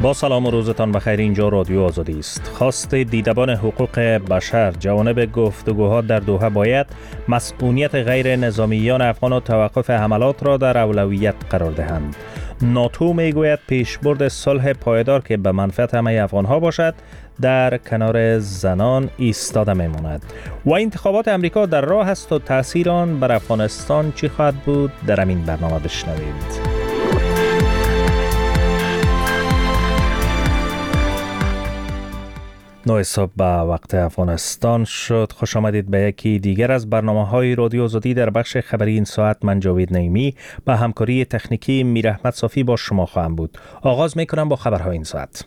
با سلام و روزتان بخیر. اینجا رادیو آزادی است. خواست دیدبان حقوق بشر جوانب گفتگوها در دوحه باید مسئولیت غیر نظامیان افغان و توقف حملات را در اولویت قرار دهند. ناتو میگوید پیشبرد صلح پایدار که به منفعت همه افغانها باشد در کنار زنان ایستاده میماند. و انتخابات امریکا در راه است و تأثیر آن بر افغانستان چی خواهد بود؟ در همین برنامه بشنوید. 9 صبح به وقت افغانستان شد. خوش آمدید به یکی دیگر از برنامه‌های رادیو آزادی. در بخش خبری این ساعت من جاوید نعیمی با همکاری تکنیکی میر احمد صافی با شما خواهم بود. آغاز می‌کنم با خبرهای این ساعت.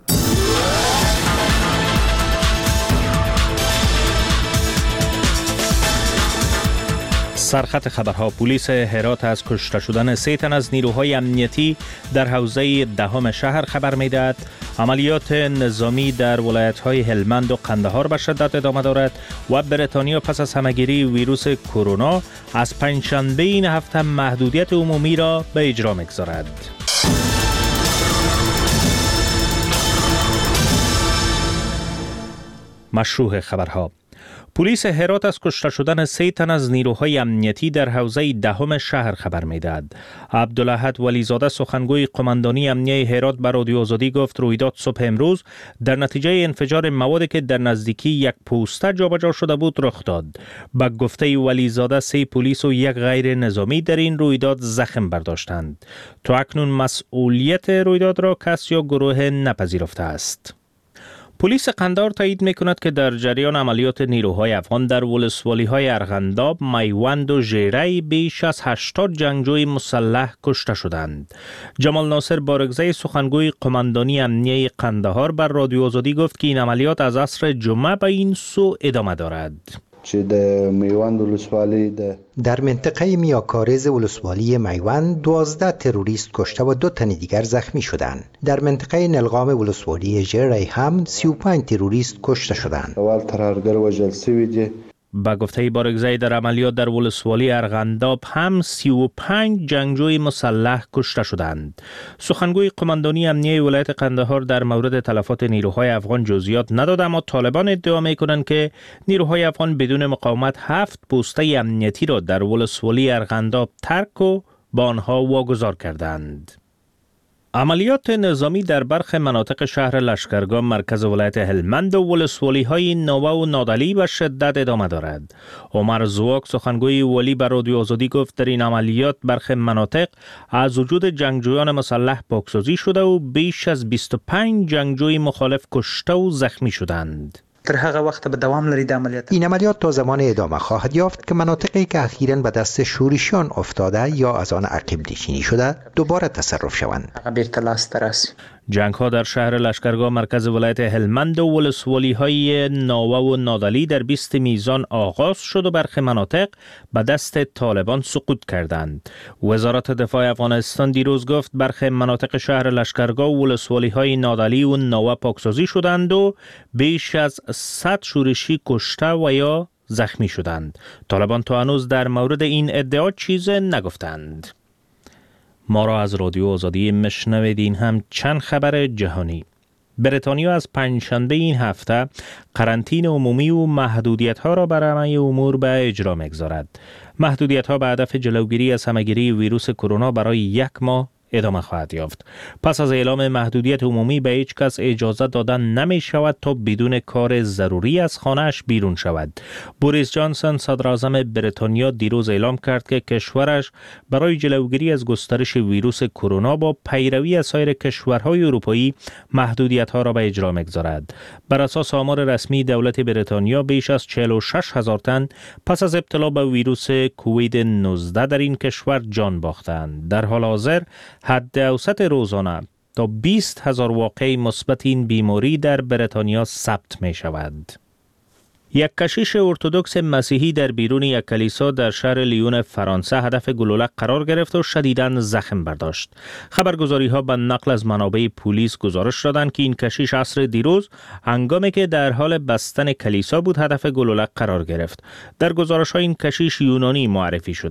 سرخط خبرها: پلیس هرات از کشته شدن 3 تن از نیروهای امنیتی در حوزه دهم شهر خبر می‌دهد. عملیات نظامی در ولایت‌های هلمند و قندهار به شدت ادامه دارد و بریتانیا پس از همه‌گیری ویروس کرونا از پنجشنبه این هفته محدودیت عمومی را به اجرا می‌گذارد. مشروع خبرها: پلیس هرات از کشته شدن 3 تن از نیروهای امنیتی در حوزه دهم شهر خبر می‌دهد. عبدالاحد ولیزاده سخنگوی قماندانی امنیه هرات به رادیو آزادی گفت رویداد صبح امروز در نتیجه انفجار موادی که در نزدیکی یک پوسته جابجا شده بود رخ داد. به گفته ولیزاده 3 پلیس و 1 غیر نظامی در این رویداد زخم برداشتند. تا اکنون مسئولیت رویداد را کس یا گروه نپذیرفته است. پلیس قندهار تایید می‌کند که در جریان عملیات نیروهای افغان در ولسوالی‌های ارغنداب، میوند و ژیره بیش از 80 جنگجوی مسلح کشته شدند. جمال ناصر بارگزی سخنگوی قماندانی امنیه قندهار بر رادیو آزادی گفت که این عملیات از عصر جمعه به این سو ادامه دارد. در منطقه میاکارز ولسوالی میوند 12 تروریست کشته و 2 تن دیگر زخمی شدند. در منطقه نلغام ولسوالی ژیره هم 35 تروریست کشته شدند. با گفته بارگزی در عملیات در ولسوالی ارغنداب هم 35 جنگجوی مسلح کشته شدند. سخنگوی قماندانی امنیه ولایت قندهار در مورد تلفات نیروهای افغان جزئیات نداد، اما طالبان ادعا می‌کنند که نیروهای افغان بدون مقاومت 7 پوسته امنیتی را در ولسوالی ارغنداب ترک و به آنها واگذار کردند. عملیات نظامی در برخی مناطق شهر لشکرگاه مرکز ولایت هلمند و ولسوالی‌های نوه و نادلی به شدت ادامه دارد. عمر زواک سخنگوی ولی بر رادیو آزادی گفت در این عملیات برخی مناطق از وجود جنگجویان مسلح پاکسازی شده و بیش از 25 جنگجوی مخالف کشته و زخمی شدند. در هغه وخت به دوام لري د عملیات. این عملیات تا زمان ادامه خواهد یافت که مناطقی که اخیراً به دست شورشیان افتاده یا از آن عقب نشینی شده دوباره تصرف شوند. جنگ ها در شهر لشکرگاه مرکز ولایت هلمند و ولسوالی های ناوه و نادلی در 20 میزان آغاز شد و برخی مناطق به دست طالبان سقوط کردند. وزارت دفاع افغانستان دیروز گفت برخی مناطق شهر لشکرگاه و ولسوالی های نادلی و ناوه پاکسازی شدند و بیش از 100 شورشی کشته و یا زخمی شدند. طالبان تا هنوز در مورد این ادعا چیز نگفتند. ما را از رادیو آزادی مشنوید. این هم چند خبر جهانی. بریتانیا از پنجشنبه این هفته قرنطینه عمومی و محدودیت‌ها را بر همه امور به اجرا می‌گذارد. محدودیت‌ها به هدف جلوگیری از همه‌گیری ویروس کرونا برای 1 ماه ادامه خواهد یافت. پس از اعلام محدودیت عمومی به هیچ کس اجازه دادن نمی شود تا بدون کار ضروری از خانه‌اش بیرون شود. بوریس جانسون صدر اعظم بریتانیا دیروز اعلام کرد که کشورش برای جلوگیری از گسترش ویروس کرونا با پیروی از سایر کشورهای اروپایی محدودیت‌ها را به اجرا می‌گذارد. بر اساس آمار رسمی دولت بریتانیا بیش از 46,000 تن پس از ابتلا به ویروس کووید 19 در این کشور جان باختند. در حال حاضر حد اوسط روزانه تا 20,000 واقعه مثبت این بیماری در بریتانیا ثبت می شود. یک کشیش ارتدوکس مسیحی در بیرون یک کلیسا در شهر لیون فرانسه هدف گلوله قرار گرفت و شدیداً زخم برداشت. خبرگزاری‌ها به نقل از منابع پلیس گزارش دادند که این کشیش عصر دیروز هنگامی که در حال بستن کلیسا بود هدف گلوله قرار گرفت. در گزارش‌ها این کشیش یونانی معرفی شده.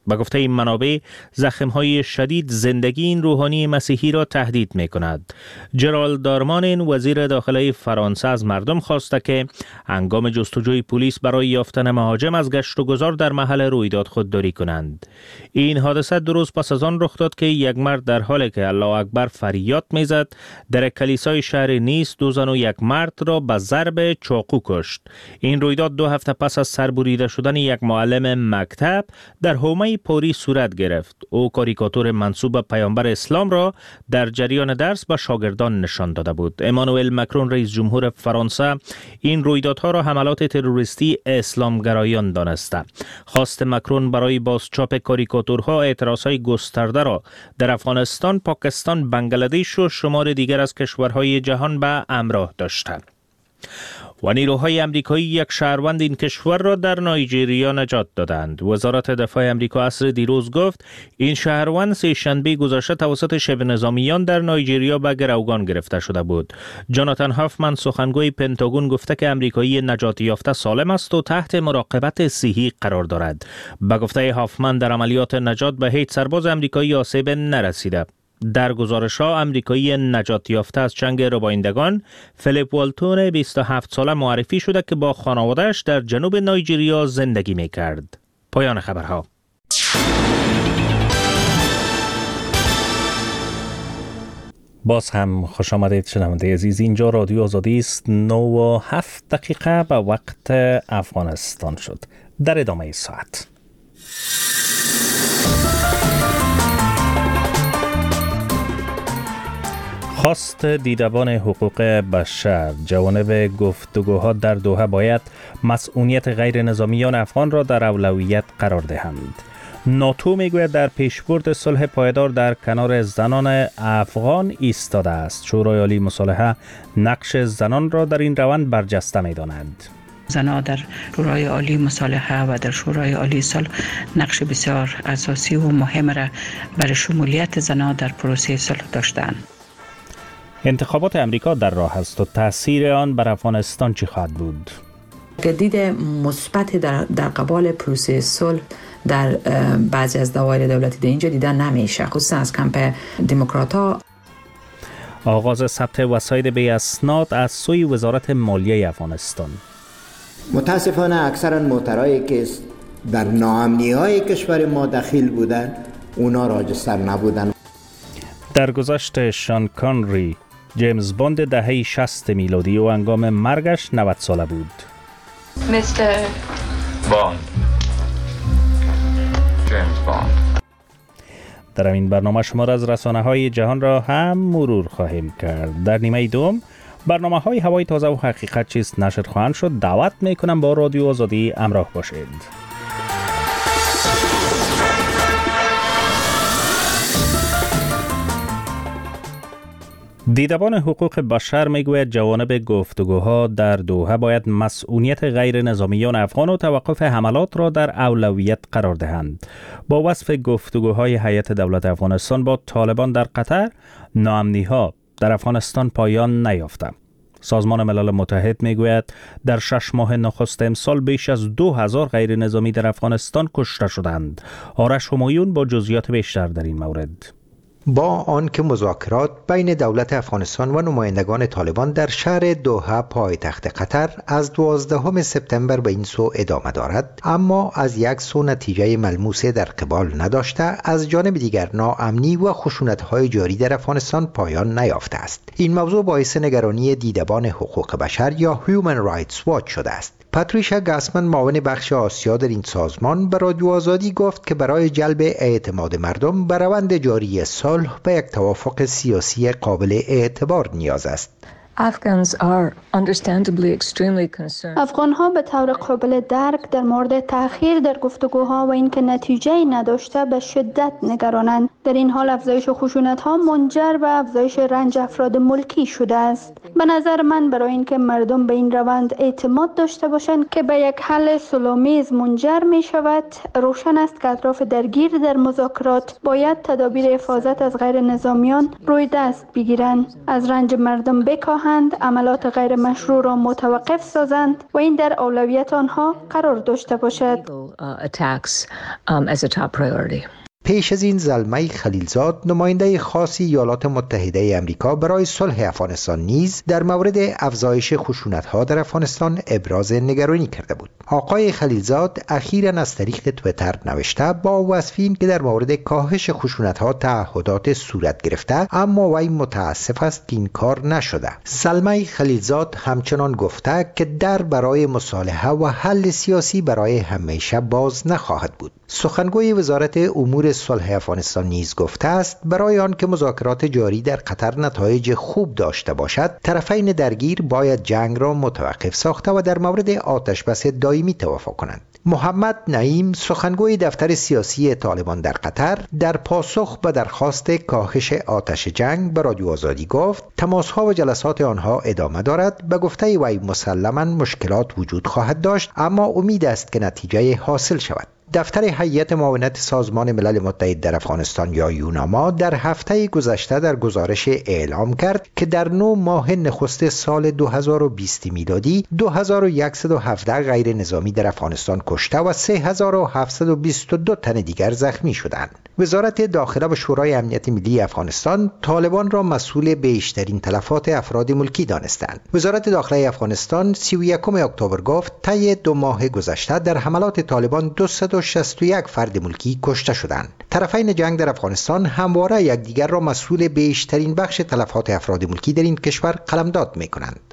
به گفته این منابع، زخم‌های شدید زندگی این روحانی مسیحی را تهدید می‌کند. جرالد دارمانین وزیر داخلی فرانسه از مردم خواسته که هنگام جستجوی پلیس برای یافتن مهاجم از گشت و گذار در محل رویداد خودداری کنند. این حادثه 2 روز پس از آن رخ داد که یک مرد در حالی که الله اکبر فریاد می‌زد در کلیسای شهر نیس 2 زن و 1 مرد را به ضرب چاقو کشت. این رویداد 2 هفته پس از سربریده شدن یک معلم مکتب در حومه پاریس صورت گرفت. او کاریکاتور منسوب به پیامبر اسلام را در جریان درس به شاگردان نشان داده بود. امانوئل مکرون رئیس جمهور فرانسه این رویدادها را حملات تروریستی اسلامگرایان دانسته. خواست مکرون برای بازچاپ کاریکاتورها اعتراضهای گسترده را در افغانستان، پاکستان، بنگلادش و شمار دیگر از کشورهای جهان به همراه داشته. و نیروهای امریکایی یک شهروند این کشور را در نایجریا نجات دادند. وزارت دفاع امریکا عصر دیروز گفت این شهروند سه‌شنبه گذشته توسط شبه نظامیان در نایجریا به گروگان گرفته شده بود. جاناتان هافمن سخنگوی پنتاگون گفته که امریکایی نجات یافته سالم است و تحت مراقبت صحی قرار دارد. به گفته هافمن در عملیات نجات به هیچ سرباز امریکایی آسیب نرسیده. در گزارش‌ها امریکایی نجات یافته از چنگ ربایندگان فیلیپ والتون 27 ساله معرفی شده که با خانواده‌اش در جنوب نایجریا زندگی می‌کرد. پایان خبرها. باز هم خوش آمدید شنونده عزیز. اینجا رادیو آزادی است. 9:07 به وقت افغانستان شد. در ادامه ساعت خواست دیدبان حقوق بشر جوانب گفتگوها در دوحه باید مسئولیت غیر نظامیان افغان را در اولویت قرار دهند. ناتو میگوید در پیشبرد صلح پایدار در کنار زنان افغان ایستاده است. شورای عالی مصالحه نقش زنان را در این روند برجسته می‌داند. زنان در شورای عالی مصالحه و در شورای عالی صلح نقش بسیار اساسی و مهم را برای شمولیت زنان در پروسه صلح داشتند. انتخابات امریکا در راه است و تأثیر آن بر افغانستان چی خواهد بود؟ دید مثبت در قبال پروسه صلح در بعضی از دوایر دولتی در اینجا دیدن نمیشه، خصوصا از کمپ دموکرات‌ها. آغاز ثبت وسایل بی اسناد از سوی وزارت مالیه افغانستان. متاسفانه اکثرا موترهایی که در ناامنی‌های کشور ما دخیل بودند اونا راجستر نبودند. در گذشت شان کانری جیمز باند دهه 60 میلادی و هنگام مرگش 90 ساله بود. Mr. Bond. James Bond. در این برنامه شمار از رسانه‌های جهان را هم مرور خواهیم کرد. در نیمه دوم برنامه‌های هوای تازه و حقیقت چیست نشر خواهند شد. دعوت می‌کنم با رادیو آزادی همراه باشید. دیدبان حقوق بشر میگوید جوانب گفتگوها در دوحه باید مسئولیت غیر نظامیان افغان و توقف حملات را در اولویت قرار دهند. با وصف گفتگوهای هیئت دولت افغانستان با طالبان در قطر، ناامنی‌ها در افغانستان پایان نیافته. سازمان ملل متحد میگوید در 6 ماه نخست امسال بیش از 2000 غیر نظامی در افغانستان کشته شدند. آرش همایون با جزئیات بیشتر در این مورد. با آنکه مذاکرات بین دولت افغانستان و نمایندگان طالبان در شهر دوحه پایتخت قطر از 12 سپتامبر به این سو ادامه دارد، اما از یک سو نتیجه ملموس در قبال نداشته، از جانب دیگر ناامنی و خشونت‌های جاری در افغانستان پایان نیافته است. این موضوع باعث نگرانی دیدبان حقوق بشر یا Human Rights Watch شده است. پاتریشا گاسمن معاون بخش آسیا در این سازمان به رادیو آزادی گفت که برای جلب اعتماد مردم به روند جاری صلح به یک توافق سیاسی قابل اعتبار نیاز است. افغان‌ها به طور قابل درک در مورد تأخیر در گفتگوها و اینکه نتیجه‌ای نداشته به شدت نگرانند. در این حال افزایش خشونت‌ها منجر به افزایش رنج افراد ملکی شده است. به نظر من برای اینکه مردم به این روند اعتماد داشته باشند که به یک حل صلح‌آمیز منجر می‌شود، روشن است که اطراف درگیر در مذاکرات باید تدابیر حفاظت از غیر نظامیان روی دست بگیرند، از رنج مردم بکاهند می‌خواهند عملات غیر مشروع را متوقف سازند و این در اولویت آنها قرار داشته باشد. پیش از این زلمه خلیلزاد نماینده خاص ایالات متحده آمریکا برای صلح افغانستان نیز در مورد افزایش خشونت‌ها در افغانستان ابراز نگرانی کرده بود. آقای خلیلزاد اخیراً از طریق توییتر نوشته با وصف این که در مورد کاهش خشونت‌ها تعهدات صورت گرفته، اما وی متاسف است که این کار نشده. زلمه خلیلزاد همچنان گفته که در برای مصالحه و حل سیاسی برای همیشه باز نخواهد بود. سخنگوی وزارت امور صلح افغانستان نیز گفته است برای آن که مذاکرات جاری در قطر نتایج خوب داشته باشد، طرفین درگیر باید جنگ را متوقف ساخته و در مورد آتشبس دائمی توافق کنند. محمد نعیم، سخنگوی دفتر سیاسی طالبان در قطر، در پاسخ به درخواست کاهش آتش جنگ به رادیو آزادی گفت تماس‌ها و جلسات آنها ادامه دارد. به گفته وی مسلماً مشکلات وجود خواهد داشت، اما امید است که نتیجه حاصل شود. دفتر هیئت معاونت سازمان ملل متحد در افغانستان یا یوناما در هفته گذشته در گزارش اعلام کرد که در 9 ماه نخست سال 2020 میلادی 2117 غیر نظامی در افغانستان کشته و 3722 تن دیگر زخمی شدند. وزارت داخله و شورای امنیت ملی افغانستان طالبان را مسئول بیشترین تلفات افراد ملکی دانستند. وزارت داخله افغانستان 31 اکتبر گفت طی 2 ماه گذشته در حملات طالبان 261 فرد ملکی کشته شدند. طرفین جنگ در افغانستان همواره یکدیگر را مسئول بیشترین بخش تلفات افراد ملکی در این کشور قلمداد می‌کنند.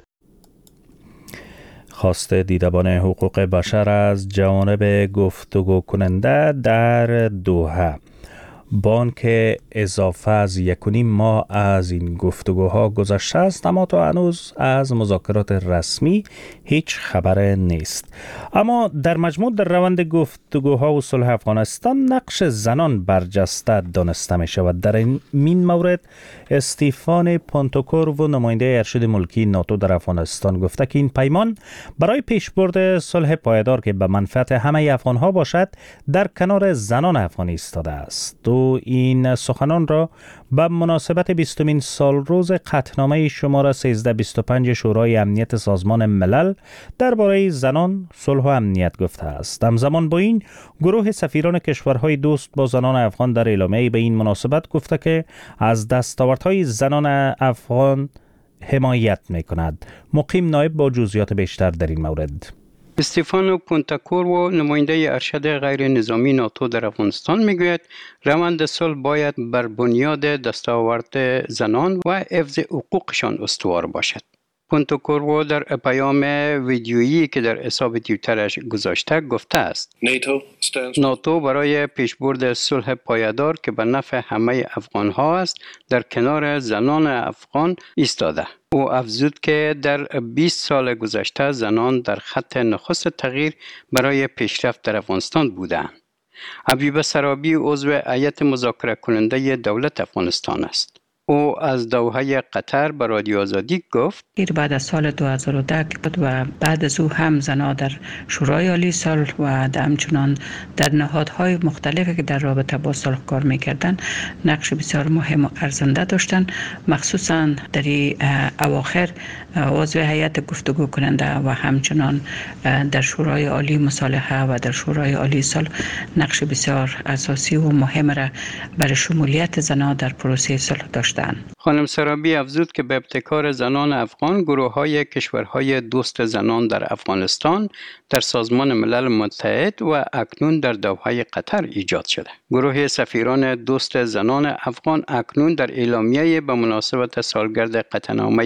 خواست دیدبان حقوق بشر از جانب گفتگو کننده در دوحه. بانک اضافه از 1.5 ماه از این گفتگوها گذشته است، اما تا هنوز از مذاکرات رسمی هیچ خبر نیست. اما در مجموع در روند گفتگوها و صلح افغانستان نقش زنان برجسته دانسته می شود. در این مورد استیفان پونتوکور و نماینده ارشد ملکی ناتو در افغانستان گفته که این پیمان برای پیشبرد صلح پایدار که به منفعت همه افغانها باشد در کنار زنان افغانی ایستاده است. و این سخنان را به مناسبت 20مین سالروز قطعنامه شماره 1325 شورای امنیت سازمان ملل درباره زنان، صلح و امنیت گفته است. همزمان با این گروه سفیران کشورهای دوست با زنان افغان در اعلامیه به این مناسبت گفته که از دستاوردهای زنان افغان حمایت می‌کند. مقیم نایب با جزئیات بیشتر در این مورد. استیفانو پونتاکور و نماینده ارشد غیر نظامی ناتو در افغانستان میگوید روند صلح باید بر بنیاد دستاورد زنان و حفظ حقوقشان استوار باشد. پونتاکور در پیام ویدیویی که در حساب توییترش گذاشته گفته است ناتو برای پیشبرد صلح پایدار که به نفع همه افغان‌ها است در کنار زنان افغان ایستاده. او افزود که در 20 سال گذشته زنان در خط نخست تغییر برای پیشرفت در افغانستان بودند. حبیبه سرابی عضو هیئت مذاکره کننده دولت افغانستان است. او از دوحه قطر به رادیو آزادی گفت بعد از سال 2010 که بود و بعد از او هم زنها در شورای عالی صلح و همچنان در نهادهای مختلفی که در رابطه با صلح کار میکردن نقش بسیار مهم و ارزنده داشتن. مخصوصا در اواخر عضو هیئت گفتگو کننده و همچنان در شورای عالی مصالحه و در شورای عالی صلح نقش بسیار اساسی و مهم را برای شمولیت زنها در پروسه صلح داشتند. خانم سرابی افزود که به ابتکار زنان افغان گروه‌های کشورهای دوست زنان در افغانستان در سازمان ملل متحد و اکنون در دوحه قطر ایجاد شده. گروه سفیران دوست زنان افغان اکنون در اعلامیه به مناسبت سالگرد قطعنامه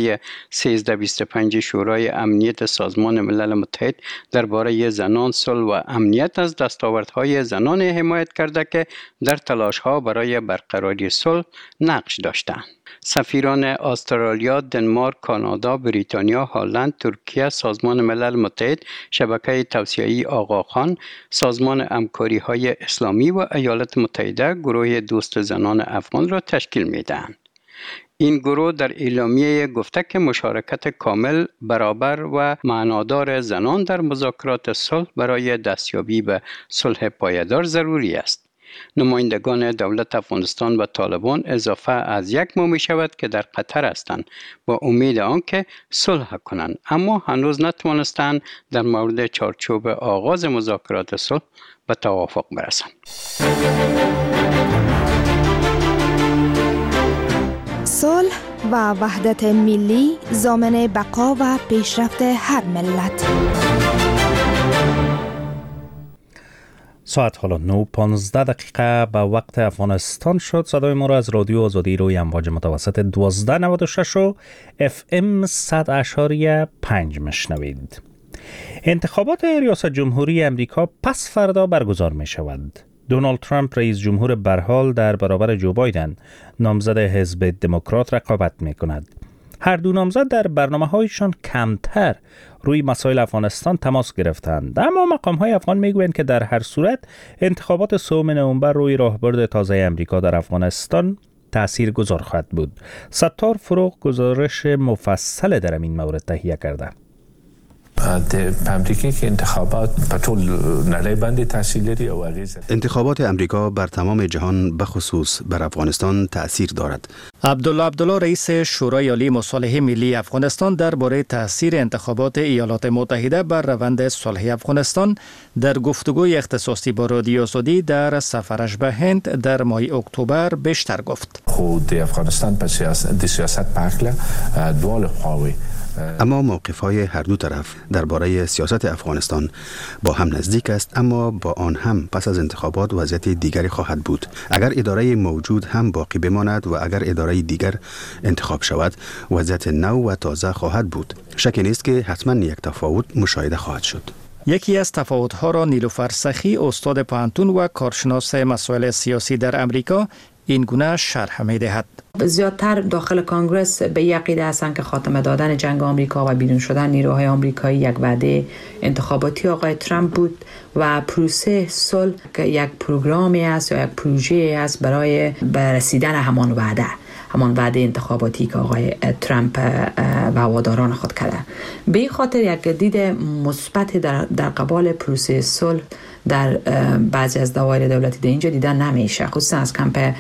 1325 شورای امنیت سازمان ملل متحد درباره زنان، صلح و امنیت از دستاوردهای زنان حمایت کرده که در تلاش‌ها برای برقراری صلح نقش داشتند. سفیران استرالیا، دنمارک، کانادا، بریتانیا، هلند، ترکیه، سازمان ملل متحد، شبکه توسعه‌ای آقاخان، سازمان همکاری‌های اسلامی و ایالات متحده گروه دوست زنان افغان را تشکیل می‌دهند. این گروه در اعلامیه گفته که مشارکت کامل، برابر و معنادار زنان در مذاکرات صلح برای دستیابی به صلح پایدار ضروری است. نمایندگان دولت افغانستان و طالبان اضافه از 1 ماه می شود که در قطر هستند با امید آنکه صلح کنند، اما هنوز نتوانستند در مورد چارچوب آغاز مذاکرات صلح به توافق برسند. صلح و وحدت ملی ضامن بقا و پیشرفت هر ملت. ساعت حالا 9:15 به وقت افغانستان شد. صدای ما را از رادیو آزادی روی امواج متوسط 1296 و FM 100.5 مشنوید. انتخابات ریاست جمهوری امریکا پس فردا برگزار می شود. دونالد ترامپ رئیس جمهور برحال در برابر جو بایدن نامزد حزب دموکرات رقابت می کند. هر دو نامزد در برنامه‌هایشان کمتر روی مسائل افغانستان تماس گرفتند، اما مقام‌های افغان میگویند که در هر صورت انتخابات 3 نوامبر روی راهبرد تازه امریکا در افغانستان تأثیر گذار خواهد بود. ستار فروغ گزارش مفصل در این مورد تهیه کرده. انتخابات امریکا بر تمام جهان بخصوص بر افغانستان تأثیر دارد. عبدالله رئیس شورای عالی مصالحه ملی افغانستان درباره تأثیر انتخابات ایالات متحده بر روند صلح افغانستان در گفتگوی اختصاصی با رادیو آزادی در سفرش به هند در ماه اکتبر بیشتر گفت. خود افغانستان پس سیاست پاکله دوال خواهی. اما موقف‌های هر دو طرف درباره سیاست افغانستان با هم نزدیک است، اما با آن هم پس از انتخابات وضعیت دیگری خواهد بود. اگر اداره موجود هم باقی بماند و اگر اداره دیگر انتخاب شود، وضعیت نو و تازه خواهد بود. شکی نیست که حتما یک تفاوت مشاهده خواهد شد. یکی از تفاوت‌ها را نیلوفر سخی، استاد پانتون و کارشناس مسائل سیاسی در امریکا، این گونه شرح می‌دهد. زیادتر داخل کانگرس به یک عقیده هستند که خاتمه دادن جنگ آمریکا و بیرون شدن نیروهای آمریکایی یک وعده انتخاباتی آقای ترامپ بود و پروسه صلح که یک پروگرامی است یا یک پروژه است برای رسیدن همان وعده انتخاباتی که آقای ترامپ و هواداران خود کرده. به این خاطر یک دید مثبت در قبال پروسه صلح در بعضی از دوایر دولتی در اینجا دیدن نمیشه، خصوصا از کمپ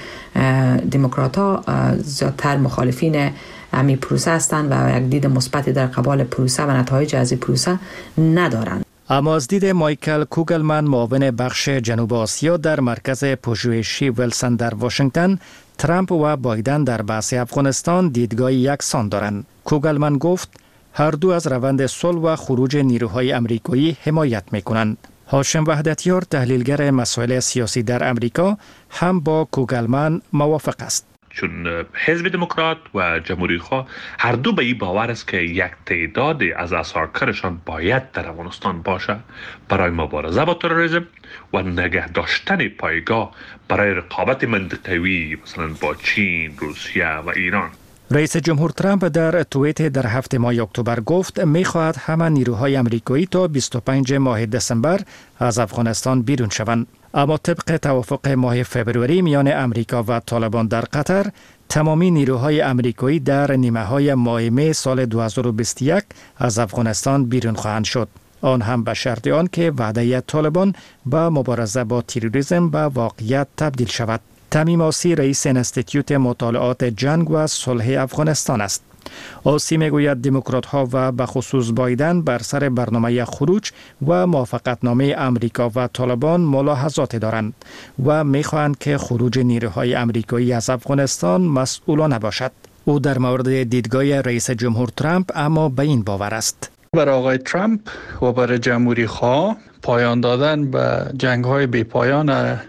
دموکرات‌ها زیادتر مخالفین همین پروسه هستند و یک دید مثبت در قبال پروسه و نتایج از این پروسه ندارند. اما از دید مایکل کوگلمن، معاون بخش جنوب آسیا در مرکز پژوهشی ویلسون در واشنگتن، ترامپ و بایدن در بحث افغانستان دیدگاه یکسان دارند. کوگلمن گفت هر دو از روند صلح و خروج نیروهای آمریکایی حمایت می‌کنند. هاشم وحدتیار، تحلیلگر مسائل سیاسی در امریکا، هم با کوگلمن موافق است. چون حزب دموکرات و جمهوری خواه هر دو به این باور است که یک تعداد از اثارکارشان باید در افغانستان باشه برای مبارزه با تروریسم و نگه داشتن پایگاه برای رقابت منطقوی مثلا با چین، روسیه و ایران. رئیس جمهور ترامپ در توییت در 7 ماه اکتبر گفت می‌خواهد همه نیروهای آمریکایی تا 25 ماه دسامبر از افغانستان بیرون شوند. اما طبق توافق ماه فوریه میان امریکا و طالبان در قطر، تمامی نیروهای آمریکایی در نیمه‌های ماه می سال 2021 از افغانستان بیرون خواهند شد. آن هم به شرط آن که وعده طالبان با مبارزه با تروریسم به واقعیت تبدیل شود. تمیم آسی رئیس انستیتیوت مطالعات جنگ و صلح افغانستان است. آسی میگوید دموکرات‌ها و به خصوص بایدن بر سر برنامه خروج و موافقتنامه امریکا و طالبان ملاحظات دارند و میخواهند که خروج نیروهای آمریکایی از افغانستان مسئولانه باشد. او در مورد دیدگاه رئیس جمهور ترامپ اما به این باور است. برای آقای ترامپ و برای جمهوری خواه پایان دادن به جنگ‌های بی‌پایان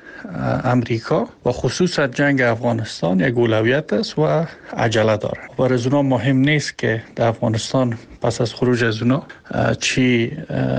امریکا و خصوصا جنگ افغانستان یک اولویت است و عجله داره. برای از اونا مهم نیست که در افغانستان پس از خروج از اونا چی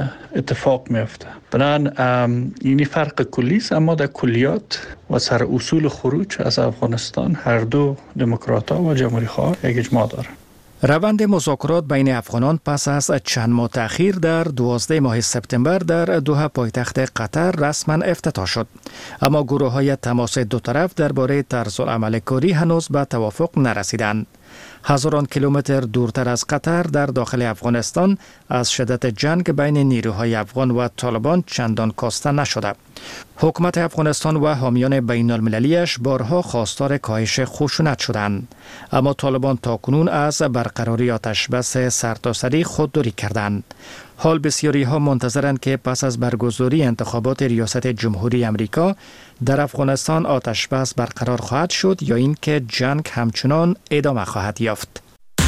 اتفاق میفته. بنابراین اینی فرق کلی است، اما در کلیات و سر اصول خروج از افغانستان هر دو دموکرات‌ها و جمهوری خواه یک اجماع داره. روند مذاکرات بین افغانان پس از چند ماه تأخیر در 12 ماه سپتامبر در دوحه پایتخت قطر رسما افتتاح شد، اما گروه‌های تماس دو طرف درباره طرزالعمل کاری هنوز به توافق نرسیدند. هزاران کیلومتر دورتر از قطر در داخل افغانستان از شدت جنگ بین نیروهای افغان و طالبان چندان کاسته نشده. حکومت افغانستان و حامیان بین المللیش بارها خواستار کاهش خشونت شدند، اما طالبان تاکنون از برقراری آتش بس سرتاسری خودداری کردند. حال بسیاری ها منتظرند که پس از برگزاری انتخابات ریاست جمهوری امریکا در افغانستان آتش بس برقرار خواهد شد یا اینکه جنگ همچنان ادامه خواهد یافت.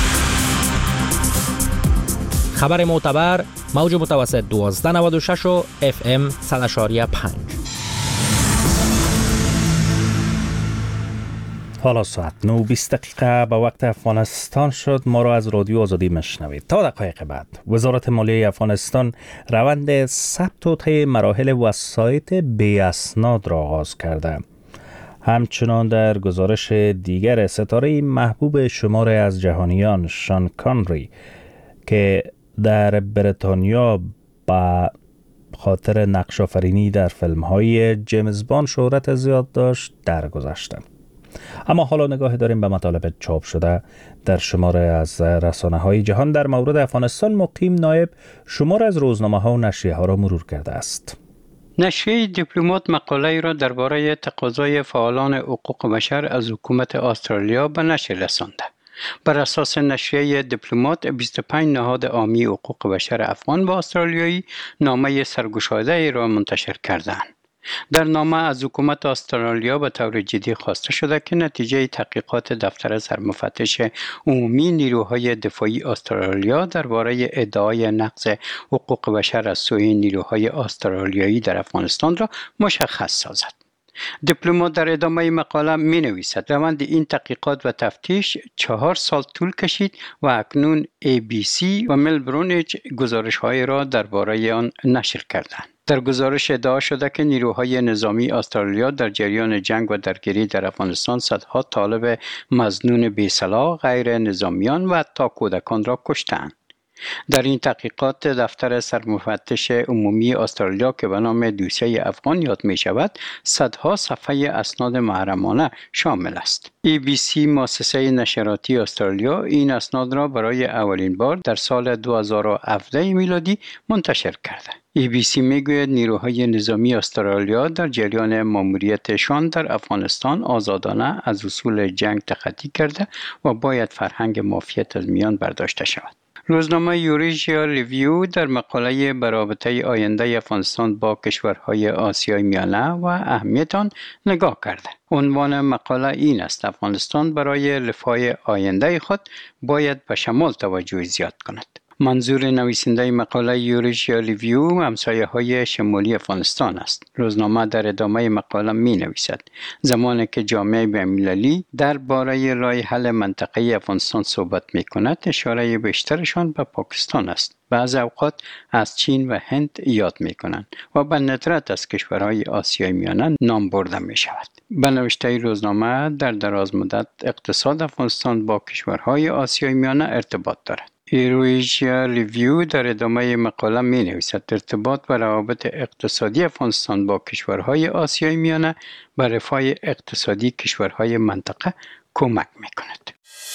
خبر معتبر موج متوسط 1296 و FM 100.5. حالا ساعت 9:20 به وقت افغانستان شد. ما را از رادیو آزادی مشنوید. تا دقایق بعد وزارت مالیه افغانستان روند ثبت و طی مراحل وسایط بی اسناد را آغاز کرده. همچنان در گزارش دیگر ستاره محبوب شمار از جهانیان شان کانری که در بریتانیا با خاطر نقش آفرینی در فیلم‌های جیمز باند شهرت زیاد داشت درگذشته. اما حالا نگاه داریم به مطالب چاپ شده در شمار از رسانه‌های جهان. در مورد افغانستان مقیم نایب شمار از روزنامه‌ها و نشریه‌ها را مرور کرده است. نشریه دیپلمات مقاله را درباره تقاضای فعالان حقوق بشر از حکومت استرالیا به نشر رسانده. بر اساس نشریه دیپلمات 25 نهاد عامی حقوق بشر افغان و استرالیایی نامه سرگشاده را منتشر کردند. در نامه از حکومت استرالیا به طور جدی خواسته شده که نتیجه تحقیقات دفتر سرمفتش عمومی نیروهای دفاعی استرالیا درباره ادعای نقض حقوق بشر از سوی نیروهای استرالیایی در افغانستان را مشخص سازد. دیپلمات در ادامه مقاله می نویسد روند این تحقیقات و تفتیش 4 سال طول کشید و اکنون ABC و ملبورنیج گزارش های را درباره آن نشر کردند. در گزارش ادعا شده که نیروهای نظامی استرالیا در جریان جنگ و درگیری در افغانستان صدها طالب مظنون بی‌سلاح، غیر نظامیان و حتی کودکان را کشتند. در این تحقیقات دفتر سرمفتش عمومی استرالیا که به نام دوسیه افغان یاد می شود صدها صفحه اسناد محرمانه شامل است. ABC مؤسسه نشراتی استرالیا این اسناد را برای اولین بار در سال 2017 میلادی منتشر کرده. ABC میگوید نیروهای نظامی استرالیا در جریان ماموریتشان در افغانستان آزادانه از اصول جنگ تخطی کرده و باید فرهنگ مافیت از میان برداشته شود. روزنامه یوریشیا ریویو در مقاله به رابطه آینده افغانستان با کشورهای آسیای میانه و اهمیت آن نگاه کرده. عنوان مقاله این است: افغانستان برای رفاه آینده خود باید به شمال توجه زیاد کند. منظور نویسنده مقاله یوریشیا ریویو همسایه‌های شمالی افغانستان است. روزنامه در ادامه مقاله می نویسد زمانی که جامعه بین‌المللی درباره راه حل منطقه افغانستان صحبت می کند اشاره بیشترشان به پاکستان است. بعض اوقات از چین و هند یاد می کنند و به ندرت از کشورهای آسیای میانه نام برده می شود. به نوشته روزنامه در دراز مدت اقتصاد افغانستان با کشورهای آسیای میانه ارتباط دارد. ایرویشیا ریویو در ادامه مقاله می نویسد ارتباط و روابط اقتصادی افغانستان با کشورهای آسیای میانه به رفاه اقتصادی کشورهای منطقه کمک می کند.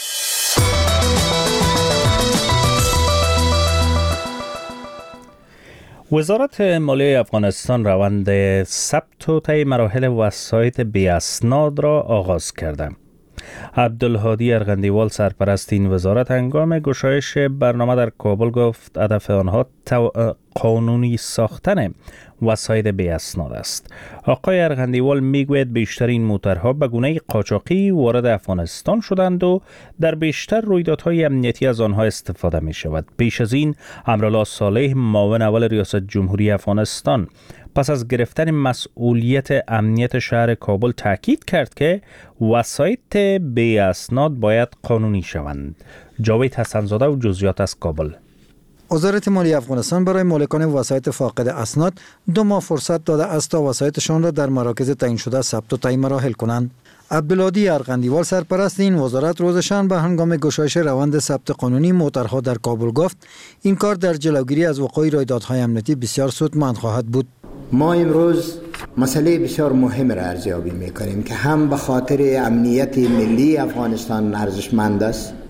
وزارت مالیه افغانستان روند ثبت و طی مراحل وسایط بی اسناد را آغاز کرده. عبدالهادی ارغندیوال سرپرست این وزارت هنگام گشایش برنامه در کابل گفت هدف آنها قانونی ساختن وسایط بی اسناد است. آقای ارغندیوال میگوید بیشتر این موترها به گونه قاچاقی وارد افغانستان شدند و در بیشتر رویدادهای امنیتی از آنها استفاده می شود. پیش از این امرالله صالح معاون اول ریاست جمهوری افغانستان پس از گرفتن مسئولیت امنیت شهر کابل تاکید کرد که وسایط بی اسناد باید قانونی شوند. جاوید حسنزاده و جزئیات از کابل. وزارت مالیه افغانستان برای مالکان وسایط فاقد اسناد 2 ماه فرصت داده است تا وسایطشان را در مراکز تعیین شده ثبت و طی مراحل کنند. عبدالهادی ارغندیوال سرپرست این وزارت روز شنبه هنگام گشایش روند ثبت قانونی موترها در کابل گفت این کار در جلوگیری از وقوع رویدادهای امنیتی بسیار سودمند خواهد بود. ما امروز مسئله بسیار مهم را ارزیابی می‌کنیم که هم به خاطر امنیت ملی افغانستان ارزشمند است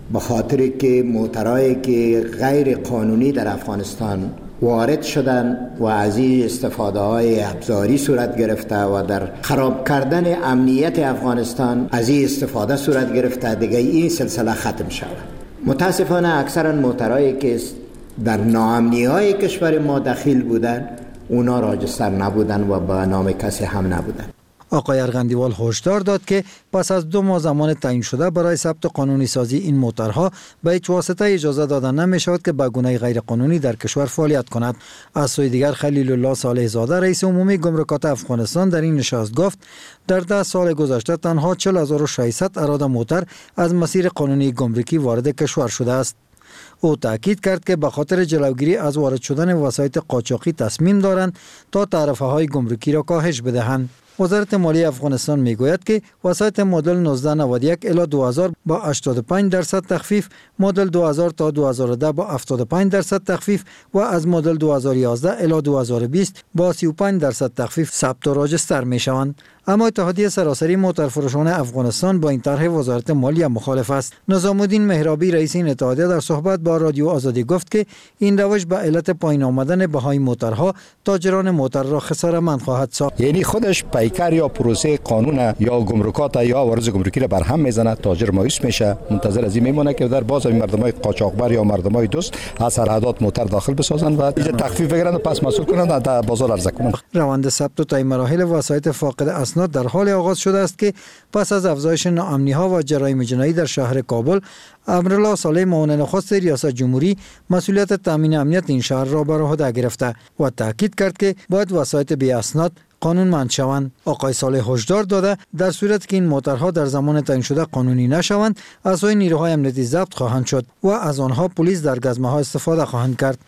به خاطر که موترهایی که غیر قانونی در افغانستان وارد شدن و از این استفاده های ابزاری صورت گرفته و در خراب کردن امنیت افغانستان از این استفاده صورت گرفته، دیگه این سلسله ختم شود. متاسفانه اکثرا موترهایی که در ناامنی های کشور ما دخیل بودن اونا راجستر نبودن و به نام کسی هم نبودن. آقای ارغندیوال هشدار داد که پس از 2 ماه زمان تعیین شده برای ثبت قانونی سازی این موترها به هیچ واسطه اجازه دادن نمی شود که به گونه غیر قانونی در کشور فعالیت کند. از سوی دیگر خلیل الله صالح زاده رئیس عمومی گمرکات افغانستان در این نشست گفت در 10 سال گذشته تنها 40600 اراده موتر از مسیر قانونی گمرکی وارد کشور شده است. او تاکید کرد که به خاطر جلوگیری از وارد شدن وسایط قاچاقی تصمیم دارند تا تعرفه های گمرکی را کاهش بدهند. وزارت مالی افغانستان میگوید که وسایط مدل 1991 الی 2000 با 85% تخفیف، مدل 2000 تا 2010 با 75% تخفیف و از مدل 2011 الی 2020 با 35% تخفیف ثبت و راجستر می شوند. اما اتحادیه سراسری موترفروشان افغانستان با این طرح وزارت مالی مخالف است. نظام الدین مهرابی رئیس این اتحادیه در صحبت با رادیو آزادی گفت که این روش به علت پایین آمدن بهای موترها تاجران موتر را خسارتمند خواهد ساخت. یعنی خودش پیکر یا پروسه قانون یا گمرکات یا عوارض گمرکی را برهم میزنه، تاجر مایوس میشه، منتظر از این میمونه که در باز مردمای قاچاقبر یا مردمای دوست از سرحدات موتر داخل بسازن و اینجا تخفیف بگیرن و پس مسئول کنن در بازار عرضه کنن. روند ثبت و طی مراحل وسایط فاقد اسناد در حال آغاز شده است که پس از افزایش ناامنی‌ها و جرایم جنایی در شهر کابل، امرالله صالح معاون نخست ریاست جمهوری مسئولیت تامین امنیت این شهر را بر عهده گرفته و تاکید کرد که باید وسایط بی اسناد قانونمند شوند. آقای صالح هشدار داده در صورتی که این موترها در زمان تعیین شده قانونی نشوند، از سوی نیروهای امنیتی ضبط خواهند شد و از آنها پلیس در گزمه‌ها استفاده خواهند کرد.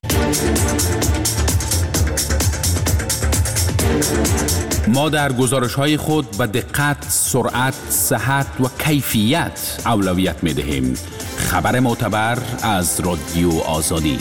ما در گزارش‌های خود به دقت، سرعت، صحت و کیفیت اولویت می‌دهیم. خبر معتبر از رادیو آزادی.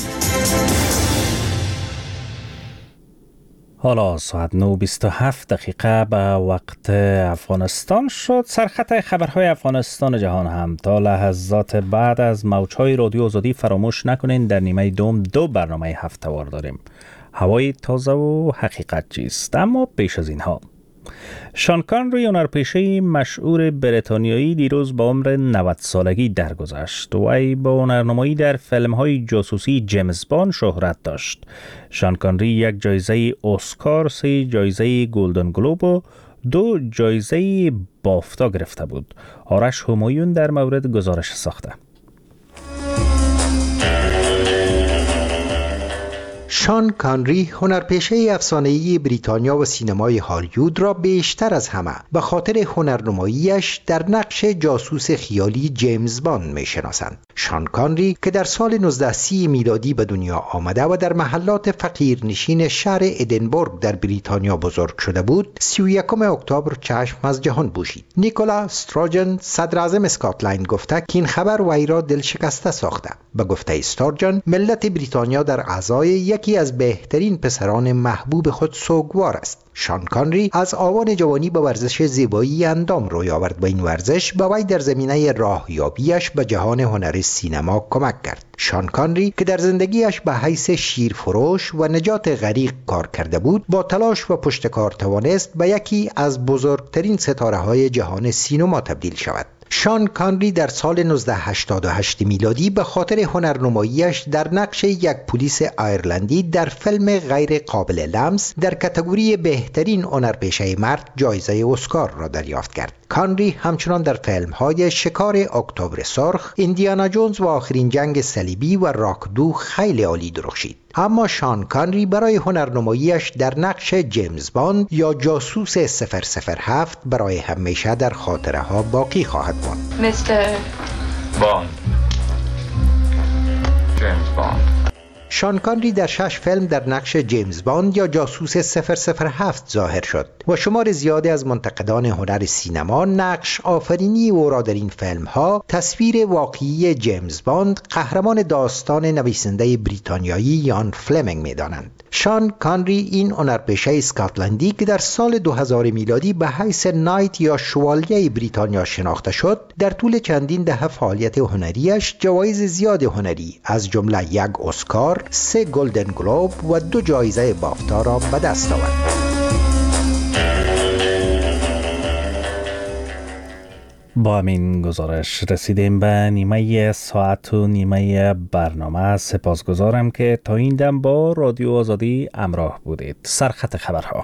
حالا ساعت 9:27 به وقت افغانستان شد. سرخط خبرهای افغانستان جهان هم تا لحظات بعد از موجهای رادیو آزادی فراموش نکنین در نیمه دوم 2 برنامه هفته‌وار داریم. هوای تازه و حقیقت چیست؟ اما پیش از اینها، شان کانری هنرپیشه مشهور بریتانیایی دیروز با عمر 90 سالگی درگذشت. وی با هنرنمایی در فیلم‌های جاسوسی جیمز باند شهرت داشت. شان کانری 1 جایزه اسکار، 3 جایزه گلدن گلوب و 2 جایزه بافتا گرفته بود. آرش همایون در مورد گزارش ساخته. شان کانری هنرپیشه افسانه‌ای بریتانیا و سینمای هالیوود را بیشتر از همه به خاطر هنرنماییش در نقش جاسوس خیالی جیمز باند می‌شناسند. شان کانری که در سال 1930 میلادی به دنیا آمده و در محلات فقیرنشین شهر ادینبورگ در بریتانیا بزرگ شده بود، 31 اکتبر چشم از جهان پوشید. نیکولا استراجن صدراعظم اسکاتلند گفته که این خبر وی را دلشکسته ساخته. به گفته استراجن، ملت بریتانیا در ازای یکی از بهترین پسران محبوب خود سوگوار است. شان کانری از آوان جوانی به ورزش زیبایی اندام روی آورد و این ورزش به وی در زمینه راهیابیش به جهان هنر سینما کمک کرد. شان کانری که در زندگیش به حیث شیرفروش و نجات غریق کار کرده بود، با تلاش و پشتکار توانست به یکی از بزرگترین ستاره‌های جهان سینما تبدیل شود. شان کانری در سال 1988 میلادی به خاطر هنرنماییش در نقش یک پلیس آیرلندی در فیلم غیر قابل لمس در کاتگوری بهترین هنرپیشه مرد جایزه اسکار را دریافت کرد. کانری همچنان در فیلم‌های شکار اکتبر سرخ، ایندیانا جونز و آخرین جنگ صلیبی و راک 2 خیلی عالی درخشید. اما شان کانری برای هنرنماییش در نقش جیمز باند یا جاسوس 007 برای همیشه در خاطره ها باقی خواهد ماند. مستر باند، جیمز باند. شان کانری در 6 فیلم در نقش جیمز باند یا جاسوس 007 ظاهر شد و شمار زیادی از منتقدان هنر سینما نقش آفرینی او را در این فیلم ها تصویر واقعی جیمز باند، قهرمان داستان نویسنده بریتانیایی یان فلمینگ می دانند. شان کانری این هنرپیشه اسکاتلندی که در سال 2000 میلادی به حیث نایت یا شوالیه بریتانیا شناخته شد، در طول چندین دهه فعالیت هنریش جوایز زیاد هنری از جمله 1 اسکار، 3 گلدن گلوب و 2 جایزه بافتا را به دست آورد. با همین گزارش رسیدیم به نیمه ساعت و نیمه برنامه. سپاسگزارم که تا این دم با رادیو آزادی همراه بودید. سرخط خبرها.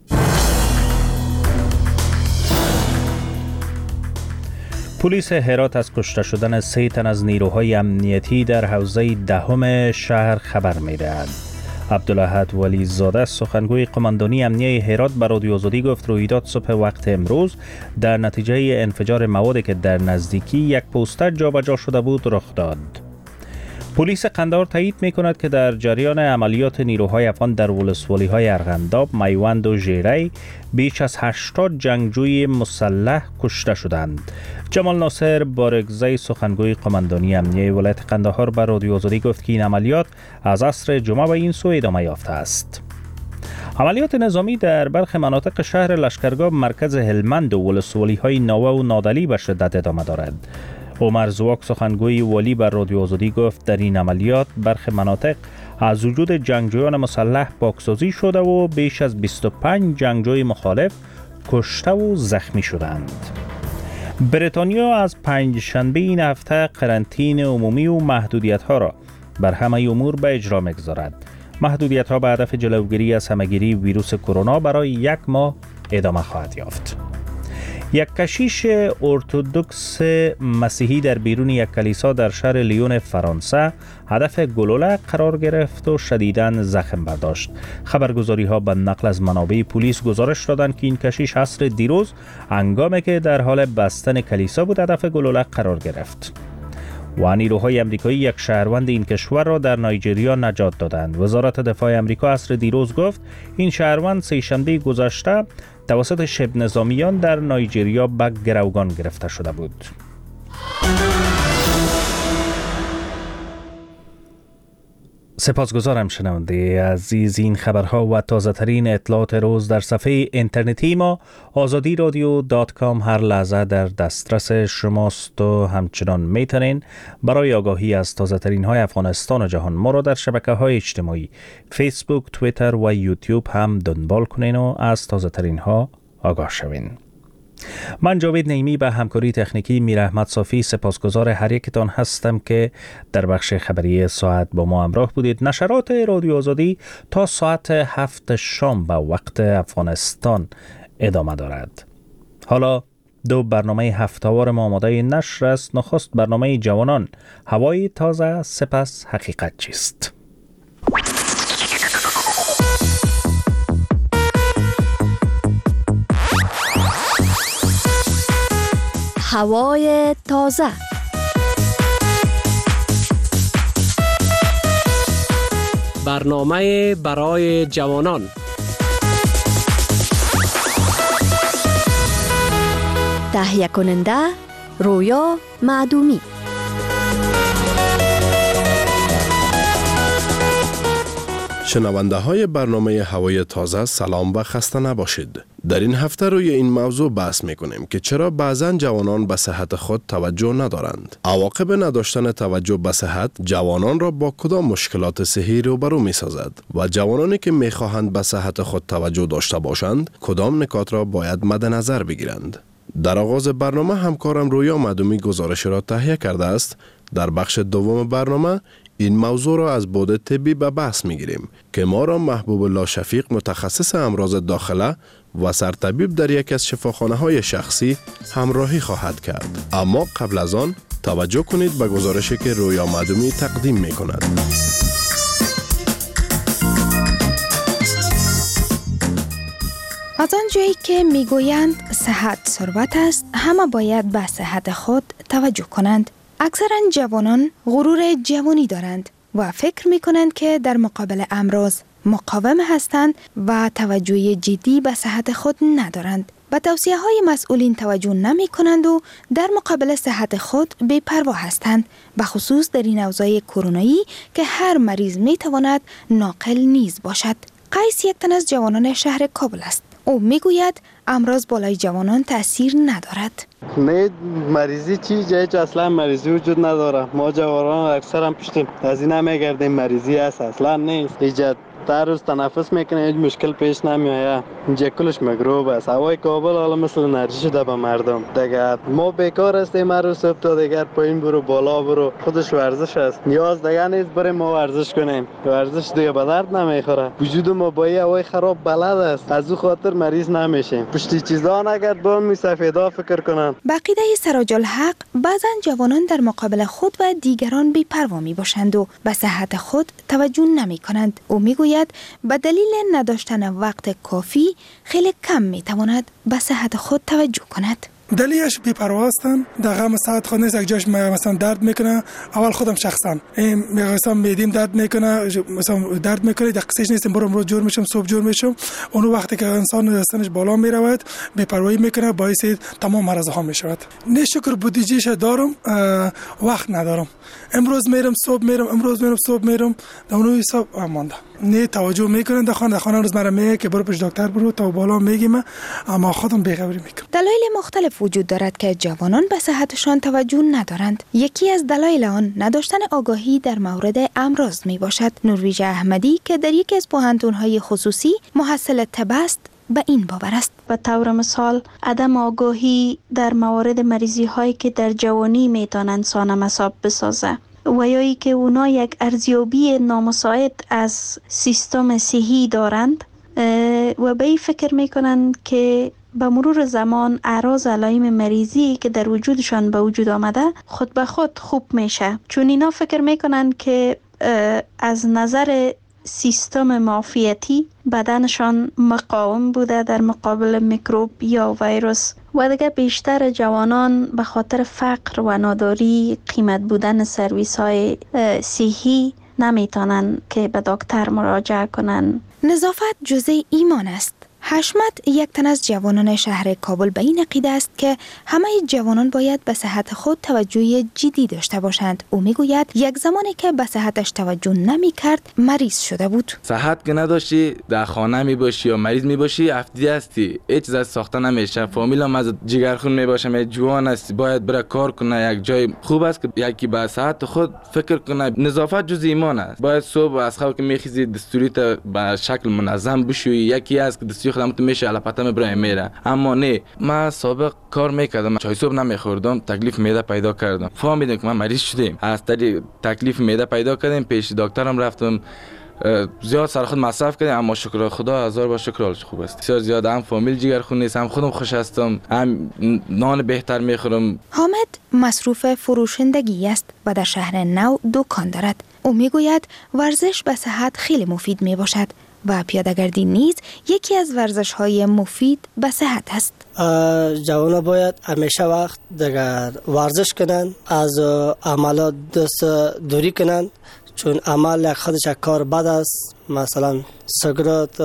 پلیس هرات از کشته شدن 3 تن از نیروهای امنیتی در حوزه 10 شهر خبر می‌دهد. عبدالاحد ولی زاده سخنگوی قماندانی امنیه هرات به رادیو آزادی گفت رویداد صبح وقت امروز در نتیجه انفجار موادی که در نزدیکی یک پوستر جابجا شده بود رخ داد. پلیس قندهار تایید می‌کند که در جریان عملیات نیروهای افغان در ولسوالی‌های ارغنداب، میوند و ژیری بیش از 80 جنگجوی مسلح کشته شدند. جمال ناصر بارگزی سخنگوی قماندانی امنیه ولایت قندهار به رادیو آزادی گفت که این عملیات از عصر جمعه به این سو ادامه یافته است. عملیات نظامی در برخی مناطق شهر لشکرگاه مرکز هلمند و ولسوالی‌های ناوه و نادلی به شدت ادامه دارد. عمر زواک سخنگوی ولی بر رادیو آزادی گفت در این عملیات برخی مناطق از وجود جنگجویان مسلح پاکسازی شده و بیش از 25 جنگجوی مخالف کشته و زخمی شدند. بریتانیا از پنجشنبه این هفته قرنطینه عمومی و محدودیت‌ها را بر همه امور به اجرا می‌گذارد. محدودیت‌ها به هدف جلوگیری از همه‌گیری ویروس کرونا برای 1 ماه ادامه خواهد یافت. یک کشیش ارتدوکس مسیحی در بیرون یک کلیسا در شهر لیون فرانسه هدف گلوله قرار گرفت و شدیداً زخم برداشت. خبرگزاری ها به نقل از منابع پلیس گزارش دادند که این کشیش عصر دیروز هنگامی که در حال بستن کلیسا بود هدف گلوله قرار گرفت. و نیروهای امریکایی یک شهروند این کشور را در نایجریا نجات دادند. وزارت دفاع امریکا عصر دیروز گفت این شهروند سه‌شنبه گذشته توسط شبه نظامیان در نایجریا به گروگان گرفته شده بود. سپاسگزارم شنونده عزیز. این خبرها و تازه ترین اطلاعات روز در صفحه اینترنتی ما azadiradio.com هر لحظه در دسترس شماست و همچنان میتونین برای آگاهی از تازه ترین های افغانستان و جهان ما را در شبکه های اجتماعی فیسبوک، توییتر و یوتیوب هم دنبال کنین و از تازه ترین ها آگاه شوین. من جاوید نیمی به همکاری تکنیکی میر احمد صافی سپاسگزار هر یکتان هستم که در بخش خبری ساعت با ما همراه بودید. نشرات رادیو آزادی تا ساعت 7 شام به وقت افغانستان ادامه دارد. حالا 2 برنامه هفته‌وار ما آماده نشر است. نخست برنامه جوانان، هوای تازه، سپس حقیقت چیست. هوای تازه. برنامه برای جوانان. تهیه کننده رویا معدومی. شنونده های برنامه هوای تازه سلام و خسته نباشید. در این هفته روی این موضوع بحث میکنیم که چرا بعضا جوانان به صحت خود توجه ندارند. عواقب نداشتن توجه به صحت جوانان را با کدام مشکلات صحی روبرو میسازد و جوانانی که میخواهند به صحت خود توجه داشته باشند کدام نکات را باید مد نظر بگیرند. در آغاز برنامه همکارم رویا معدومی گزارش را تهیه کرده است. در بخش دوم برنامه این موضوع را از بعد طبی به بحث میگیریم که ما را محبوب الله شفیق متخصص امراض داخله و سرطبیب در یک از شفاخانه های شخصی همراهی خواهد کرد. اما قبل از آن توجه کنید به گزارشی که رویا معدومی تقدیم می کند. از آنجایی که میگویند صحت ثروت است، همه باید به صحت خود توجه کنند. اکثرا جوانان غرور جوانی دارند و فکر می کنند که در مقابل امراض مقاوم هستند و توجه جدی به صحت خود ندارند. به توصیه های مسئولین توجه نمی کنند و در مقابل صحت خود بی‌پروا هستند، به خصوص در این اوضاع کرونایی که هر مریض می تواند ناقل نیز باشد. قیس یک تن از جوانان شهر کابل است. او می گوید امراض بالای جوانان تأثیر ندارد. نه مریضی چی جایی اصلا مریضی وجود نداره. ما جوانان اکثر هم پشتیم از این هم میگردیم مریضی هست اصلا نیست. ایجاد در روز تنفس میکنه هیچ مشکل پیش نمیاد. اینجا کلش مگروب است. هوای کابل حالا مثل انرژی شده به مردم. دیگه ما بیکار هستیم هر روز صبح تا دیگر پایین برو بالا برو. خودش ورزش است. نیاز دیگه نیست بریم ما ورزش کنیم. ورزش دیگه به درد نمیخوره. وجود ما با هوای خراب بلد است. از او خاطر مریض نمیشیم. پشتی چیزا نگرد با می سفیدا فکر کنن. بقیده سراج الحق بعضا جوانان در مقابل خود و دیگران بی‌پروا میباشند و به صحت خود توجه نمی کنند. او میگوید به دلیل نداشتن وقت کافی خیلی کم میتواند به صحت خود توجه کند. دلیلش بی‌پروا هستن. دغه صحت خود نیست. یک جاش مثلا درد میکنه. اول خودم شخصا مثلا میدیم درد میکنه، مثلا درد میکنه دقیقش نیست. امروز جور میشم صبح جور میشم. اون وقتی که انسان سنش بالا میرود بی‌پروایی میکنه باعث تمام مرض ها میشود. نه شکر بودجهش دارم وقت ندارم. امروز میرم صبح میرم امروز میرم صبح میرم اون حساب مانده. نه توجه میکنن خانه روز مرا میگه که برو پیش دکتر برو تا بالا میگم اما خودم بی‌خبری میکنم. دلایل مختلف وجود دارد که جوانان به صحتشان توجه ندارند. یکی از دلایل آن نداشتن آگاهی در مورد امراض می باشد. نرویج احمدی که در یکی از پوهنتون‌های خصوصی محصل طب است به این باور است. به طور مثال عدم آگاهی در موارد مریضی هایی که در جوانی میتونند سانمساب بسازه و یا ای که اونا یک ارزیابی نامساعد از سیستم صحی دارند و به این فکر میکنند که به مرور زمان اعراض علائم مریضی که در وجودشان به وجود آمده خود به خود خوب میشه، چون اینا فکر میکنن که از نظر سیستم معافیتی بدنشان مقاوم بوده در مقابل میکروب یا ویروس. و دیگه بیشتر جوانان به خاطر فقر و ناداری قیمت بودن سرویس های صحی نمیتونن که به دکتر مراجعه کنن. نظافت جزء ایمان است. حشمت یک تن از جوانان شهر کابل به این عقیده است که همه جوانان باید به صحت خود توجه جدی داشته باشند. او میگوید یک زمانی که به صحتش توجه نمی کرد مریض شده بود. صحت که نداشتی در خانه می باشی یا مریض می باشی افتی هستی، هیچ چیز ساخته نمیشه. فامیل هم از جگرخون می باشه، جوان هستی، باید بره کار کنه. یک جای خوب است که یکی به صحت خود فکر کنه. نظافت جزء ایمان است. باید صبح از خواب که میخیزی دستوری تا به شکل منظم بشویی. یکی است که دستوری خودم میشه البته میبره میره. اما نه، من سابق کار میکردم، چای صبح نمیخوردم، تکلیف معده پیدا کردم. فهمیدم که من مریض شدم. از طریق تکلیف معده پیدا کردم، پیش دکترم رفتم، زیاد سر خود مصرف کردم، اما شکر خدا هزار بار شکر حالش خوب است. بسیار زیاد هم فامیل جگرخون نیست، هم خودم خوش هستم، هم نان بهتر میخورم. حامد مصروف فروشندگی است و در شهر نو دکان دارد. او میگوید ورزش به صحت خیلی مفید میباشد و پیاده‌گردی نیز یکی از ورزش‌های مفید به صحت است. جوانان باید همیشه وقت دیگر ورزش کنند، از عملات دست دوری کنند، چون عمل خودش کار بد است. مثلا سیگارت،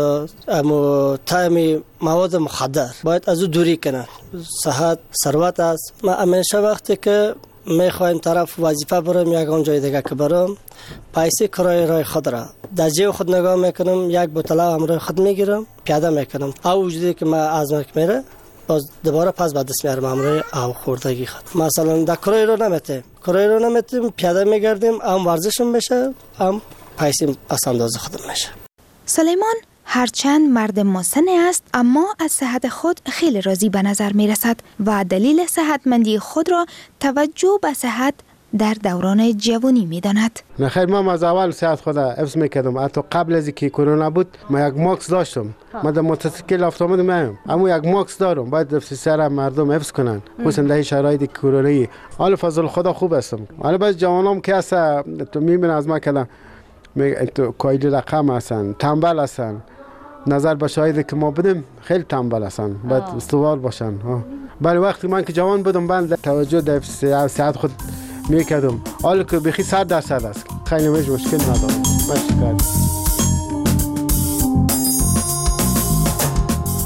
طعم مواد مخدر باید از او دوری کنند. صحت ثروت است. من همیشه وقتی که میخوایم طرف وظیفه برم یکان جای دیگه که برم، پیسه کرایه راه خود را در جیب خود نگاه میکنم، یک بوتل همراه خود میگیرم، پیاده میکنم. او وجودی که من از مرک میره باز دوباره پس به دست میارم همراه او خوردگی خود. مثلا در کرایه رو نمیتیم پیاده میگردیم، هم ورزشم میشه، هم پیسه از اندازه خودم میشه. سلیمان هرچند مرد مسن است اما از صحت خود خیلی راضی به نظر می رسد و دلیل صحتمندی خود را توجه به صحت در دوران جوانی می داند. نخیر، من از اول صحت خود حفظ میکردم. حتی قبل از اینکه کرونا بود من یک ماکس داشتم. من در موتورسیکل افتادم میام، اما یک ماکس دارم. باید سر مردم حفظ کنن، خصوصا در شرایط کرونایی. حال فضل خدا خوب هستم. حالا بعض جوانام که هست تو میبینن از ما کلا تو کویل رقم هستن، تنبل هستن. نظر به شاهدی که ما بدیم خیلی تنبل هستن، باید استوار باشن. ولی وقتی من که جوان بودم من توجه در صحت خود میکردم. حالا که بخی 100% است، خیلی مشکل ندارم.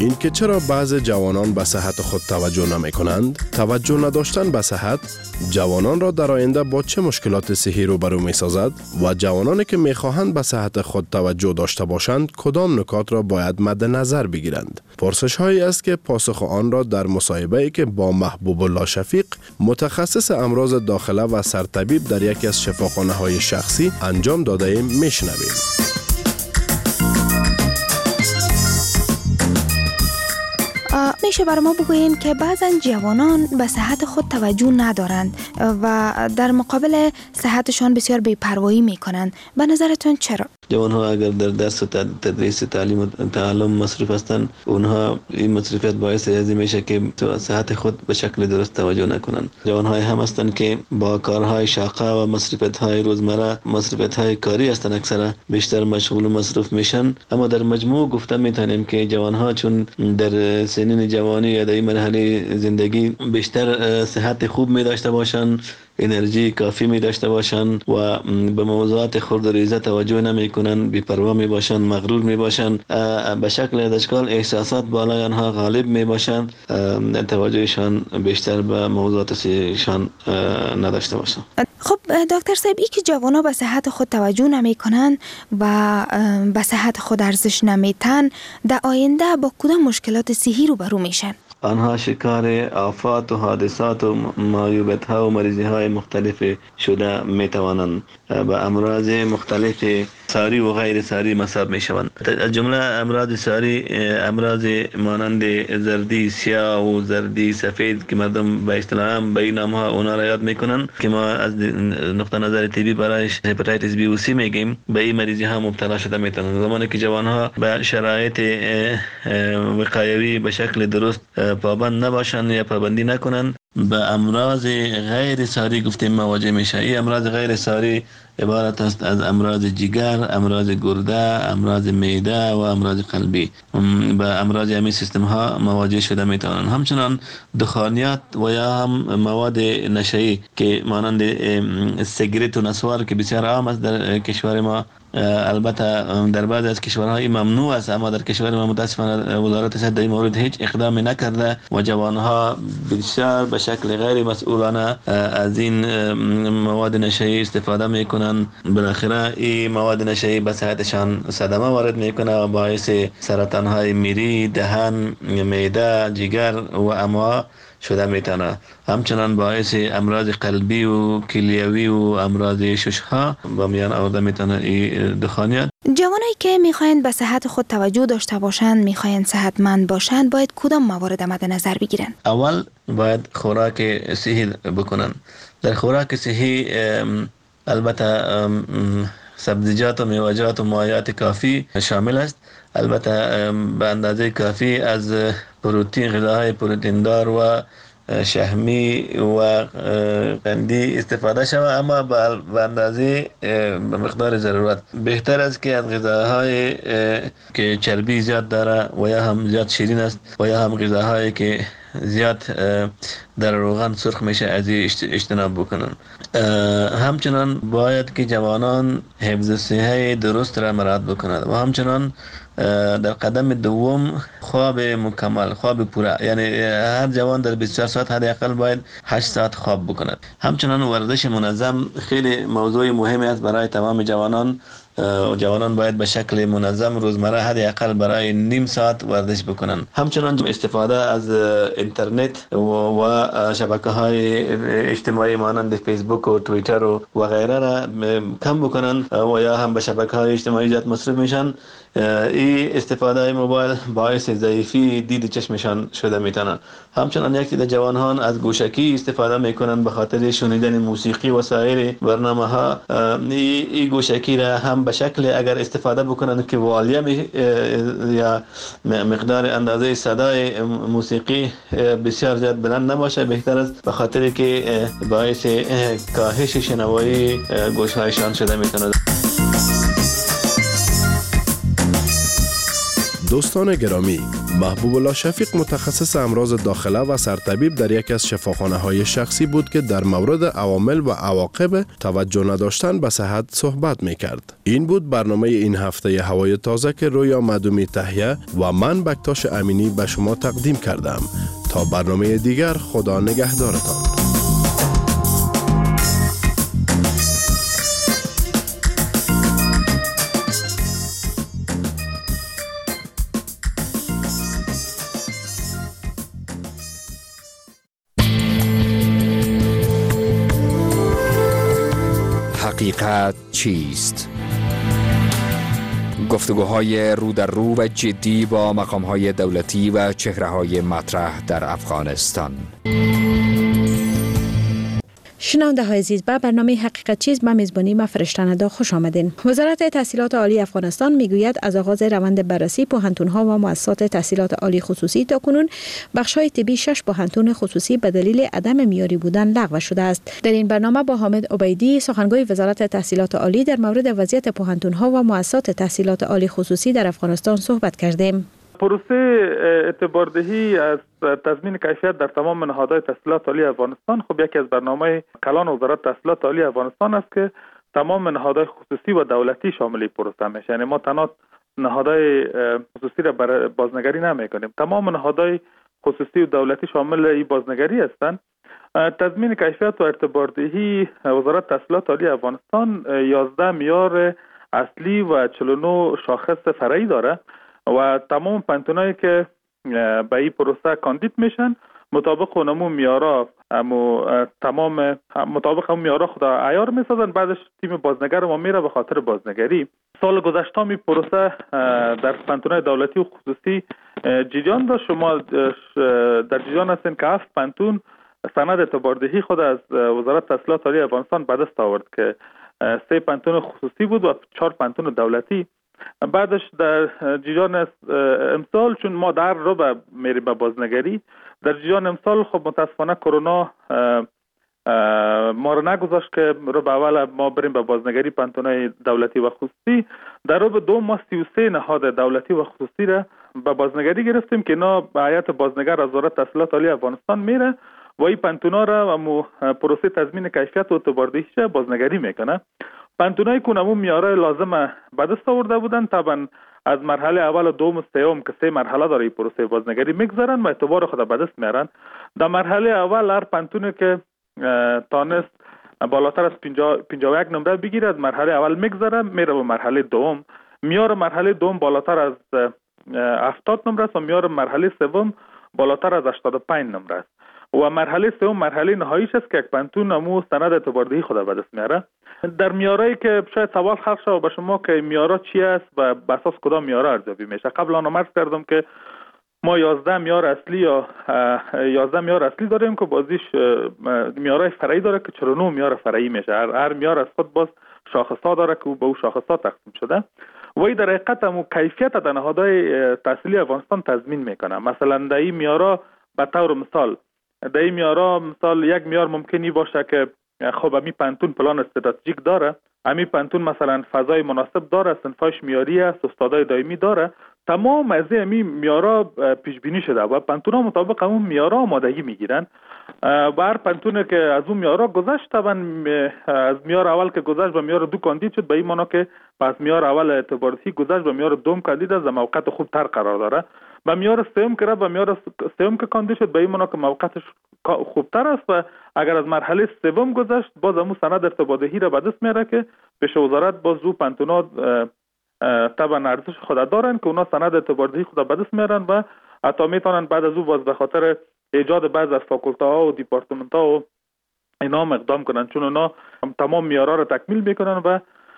این که چرا بعض جوانان به صحت خود توجه نمی کنند؟ توجه نداشتن به صحت جوانان را در آینده با چه مشکلات صحی روبرو می سازد و جوانانی که می خواهند به صحت خود توجه داشته باشند کدام نکات را باید مد نظر بگیرند؟ پرسش هایی است که پاسخ آن را در مصاحبه‌ای که با محبوب الله شفیق متخصص امراض داخله و سرطبیب در یکی از شفاخانه های شخصی انجام داده ایم میشنویم. میشه برای ما بگوین که بعضا جوانان به صحت خود توجه ندارند و در مقابل صحتشان بسیار بی‌پروایی میکنند. به نظرتون چرا؟ جوانها اگر در درس و تدریس تعلیم و تعلم مصروف هستند، اونها این مصروفیت باعث ازی میشه که صحت خود به شکل درست توجه نکنند. جوانهای هم هستند که با کارهای شاقه و مصروفیت‌های روزمره، مصروفیت‌های کاری هستند، اکثرا بیشتر مشغول و مصروف میشن. اما در مجموع گفته میتونیم که جوانها چون در سنین جوانی یا در این مرحله زندگی بیشتر صحت خوب می داشته باشند، انرژی کافی می داشته باشند و به موضوعات خورد و ریزه توجه نمی کنند، بی‌پروا می باشند، مغرور می باشند، به شکل اشکال احساسات بالای آنها غالب می باشند، توجهشان بیشتر به موضوعات صحیشان نداشته باشند. خب دکتر صاحب، این که جوانا به صحت خود توجه نمی کنند و به صحت خود ارزش نمیتن، در آینده با کدام مشکلات صحی روبرو میشن؟ آنها شکار آفات و حادثات و معیوبیت ها و مریضی های مختلف شده می توانند، به امراض مختلف ساری و غیر ساری مصاب می شوند. از جمله امراض ساری امراض مانند زردی سیاه و زردی سفید که مردم به اصطلاح به این نام ها اونا را یاد می کنند که ما از نقطه نظر طبی برایش هپاتیتس بی و سی میگیم، به این مریضی ها مبتلا شده می توانند. زمانی که جوان ها به شرایط وقایوی به شکل درست پابند نباشند یا پابندی نکنند، به امراض غیر ساری گفتیم مواجه میشه. این امراض غیر ساری عبارت است از امراض جگر، امراض گرده، امراض معده و امراض قلبی. به امراض همین سیستم ها مواجه شده میتوانند. همچنان دخانیات و یا هم مواد نشئی که مانند سیگارت و نسوار که بسیار عام است در کشور ما، البته در بعضی از کشورها این ممنوع است، اما در کشور ما متاسفانه وزارت صحت در این مورد هیچ اقدامی نکرده و جوانها بسیار به شکل غیر مسئولانه از این مواد نشئی استفاده میکنند. بالاخره این مواد نشئی به صحتشان صدمه وارد میکنه و باعث سرطان های میری، دهن، معده، جگر و امعاء شده میتونه. همچنان باعث امراض قلبی و کلیوی و امراض ششها با میان آورده میتونه این دخانیات. جوانایی که میخواین به صحت خود توجه داشته باشند، میخواین صحتمند باشند، باید کدام موارد مد نظر بگیرن؟ اول باید خوراک صحی بکنن. در خوراک صحی البته سبزیجات و میوه‌جات و مایعات کافی شامل است. البته به اندازه کافی از پروتئین، غذاهای پروتئین دار و شحمی و قندی استفاده شود، اما به اندازه به مقدار ضرورت. بهتر است که از غذاهای که چربی زیاد داره و یا هم زیاد شیرین است و یا هم غذاهایی که زیاد در روغن سرخ میشه از اجتناب بکنن. همچنان باید که جوانان حفظ صحه درست را مراعات بکنند و همچنان در قدم دوم خواب مکمل، خواب پوره، یعنی هر جوان در 24 ساعت حداقل باید 8 ساعت خواب بکند. همچنان ورزش منظم خیلی موضوع مهمی است برای تمام جوانان. جوانان باید به شکل منظم روزمره حداقل برای نیم ساعت ورزش بکنن. همچنان استفاده از اینترنت و شبکه‌های اجتماعی مانند فیسبوک و توییتر و غیره را کم بکنن و یا هم به شبکه‌های اجتماعی زیاد مصروف میشن. این استفاده موبایل باعث ضعیفی دید چشمشان شده میتونن. همچنان یک عده جوانان از گوشکی استفاده میکنن به خاطر شنیدن موسیقی و سایر برنامه‌ها. این گوشکی را هم به شکل اگر استفاده بکنن که والیم یا مقدار اندازه صدای موسیقی بسیار زیاد بلند نباشه بهتر است، به خاطر که باعث کاهش شنوایی گوش‌هایشان شده میتونه. دوستان گرامی، محبوب الله شفیق متخصص امراض داخله و سرطبیب در یکی از شفاخانه‌های شخصی بود که در مورد عوامل و عواقب توجه نداشتن به صحت صحبت می‌کرد. این بود برنامه این هفته هوای تازه که رویا مدومی تهیه و من بکتاش امینی به شما تقدیم کردم. تا برنامه دیگر، خدا نگهدارتان. حقیقت چیست؟ گفتگوهای رو در رو و جدی با مقام‌های دولتی و چهره‌های مطرح در افغانستان. شنونده های عزیز، به برنامه حقیقت چیست به میزبانی ما فرشته ندا خوش آمدین. وزارت تحصیلات عالی افغانستان میگوید از آغاز روند بررسی پوهنتون‌ها و مؤسسات تحصیلات عالی خصوصی تاکنون بخش‌های طبی 6 پوهنتون خصوصی به دلیل عدم معیاری بودن لغو شده است. در این برنامه با حامد عبیدی، سخنگوی وزارت تحصیلات عالی، در مورد وضعیت پوهنتون‌ها و مؤسسات تحصیلات عالی خصوصی در افغانستان صحبت کردیم. پروسه اعتباردهی از تضمین کیفیت در تمام نهادهای تحصیلات عالی افغانستان خب یکی از برنامه کلان وزارت تحصیلات عالی افغانستان است که تمام نهادهای خصوصی و دولتی شامل پروسه میشه. یعنی ما تنها نهادهای خصوصی را بازنگری نمیکنیم، تمام نهادهای خصوصی و دولتی شامل این بازنگری هستند. تضمین کیفیت و اعتباردهی وزارت تحصیلات عالی افغانستان 11 معیار اصلی و 49 شاخص فرعی داره و تمام پانتونایی که به این پروسه کاندید میشن مطابق اونمو میارا تمام مطابق اون میارا خدا عیار میسازن. بعدش تیم بازنگر ما میره به خاطر بازنگری. سال گذشته می پروسه در پانتونای دولتی و خصوصی جریان داشت. شما در جریان هستین که 7 پانتون سند اعتباردهی خود از وزارت تحصیلات عالی افغانستان به دست آورد که 3 پانتون خصوصی بود و 4 پانتون دولتی. بعدش در جریان امسال چون ما در رو به میریم به بازنگری، در جریان امسال خب متاسفانه کرونا ما رو نگذاشت که رو به اول ما بریم به بازنگری پانتونای دولتی و خصوصی. در رو به 2 ما 33 نهاد دولتی و خصوصی را به بازنگری گرفتیم که اینا به هیئت بازنگر از وزارت تحصیلات عالی افغانستان میره و این پانتونا را پروسه تضمین کیفیت و اعتباردهیش بازنگری میکنه. پانتونایی که اونمو میاره لازمه به دست آورده بودن، طبعا از مرحله اول و دوم و سوم که 3 مرحله داره این پروسه بازنگری میگذارن و اعتبار خود به دست میارن. در مرحله اول هر پانتونی که تانست بالاتر از 51 نمره بگیره از مرحله اول میگذاره میره به مرحله دوم. میار مرحله دوم بالاتر از 70 نمره است و میار مرحله سوم بالاتر از 85 نمره است و مرحله سوم مرحله نهاییش است که یک پانتون امو سند اعتباردهی خود به دست میاره. در میارایی که شاید سوال خلق شد به شما که میارا چی است و به اساس کدام میارا ارزیابی میشه. قبل آن عرض کردم که ما 11 معیار اصلی یا 11 معیار اصلی داریم که بازیش معیارهای فرعی داره که 49 معیار فرعی میشه. هر معیار از خود باز شاخص‌ها داره که به او شاخص‌ها تقسیم شده و این در حقیقت هم کیفیت در نهادهای تحصیلی افغانستان تضمین میکنه. مثلا در این معیارا به طور مثال در این معیارا مثال یک معیار ممکنی باشه که خب امی پانتون پلان استراتژیک داره، امی پانتون مثلا فضای مناسب داره، صنفاش معیاری است، استادای دائمی داره. تمام از این معیارا پیش بینی شده و پانتون‌ها مطابق اون معیارا آمادگی میگیرن و هر پانتون که از اون معیارا گذشت طبعا از معیار اول که گذشت به معیار 2 کاندید شد، به این معنی که از معیار اول اعتباردهی گذشت به معیار 2 کاندید است و موقعیت خوب تر قرار داره. به معیار سوم که به معیار سوم که کاندید شد به این معنی که موقعیتش خوبتر است و اگر از مرحله سوم گذشت باز همون سند ارتباطی را به دست میاره که پیش وزارت باز رو پانتونا طبعا ارزش خود دارن که اونا سند اعتباردهی خود به دست میارن و حتی میتونن بعد از او باز به خاطر ایجاد بعض از فاکولتاها و دیپارتمنت‌ها و اینا اقدام کنن، چون اونا تمام معیارها را تکمیل میکنن و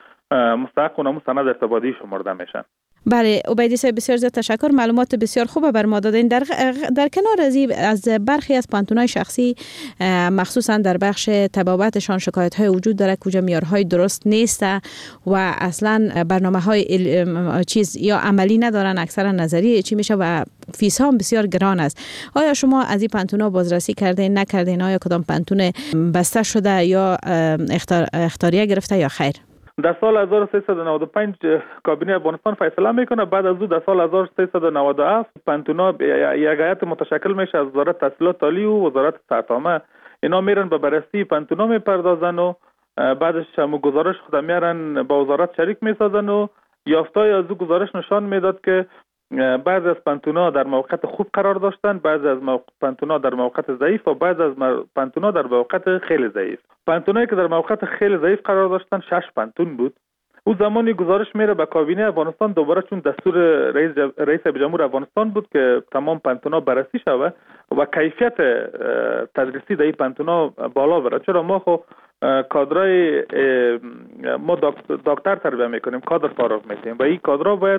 مستحق اونم سند ارتباطی شمرده میشن. بله عبیدی صاحب بسیار زیاد تشکر، معلومات بسیار خوبه بر ما دادین. در کنار از برخی از پانتونای شخصی مخصوصا در بخش طبابتشان شکایت های وجود داره کجا معیارهای درست نیست و اصلا برنامه‌های چیز یا عملی ندارن، اکثرا نظری چی میشه و فیس ها بسیار گران است. آیا شما از این پانتونا بازرسی کردین نکردین؟ آیا کدام پانتون بسته شده یا اختیاریه گرفته یا خیر؟ در سال 1395 کابینه افغانستان فیصله میکنه. بعد از او در سال 1397 پانتونا یک هیئت متشکل میشه از وزارت تحصیلات عالی و وزارت صحت عامه. اینا میرن به بررسی پانتونا میپردازن و بعدش هم گزارش خود میارن با وزارت شریک میسازن و یافته‌ای از او گزارش نشان میداد که بعضی از پانتونا در موقعیت خوب قرار داشتن، بعضی از پانتونا در موقعیت ضعیف و بعضی از پانتونا در موقعیت خیلی ضعیف. پانتونایی که در موقعیت خیلی ضعیف قرار داشتن 6 پانتون بود. او زمانی گزارش میره به کابینه افغانستان، دوباره چون دستور رئیس جمهور افغانستان بود که تمام پانتونا بررسی شود و کیفیت تدریسی در این پانتونا بالا بره. چرا ما خو کادرای ما دکتر تربیت میکنیم، کادر فارغ میکنیم و این کادرها باید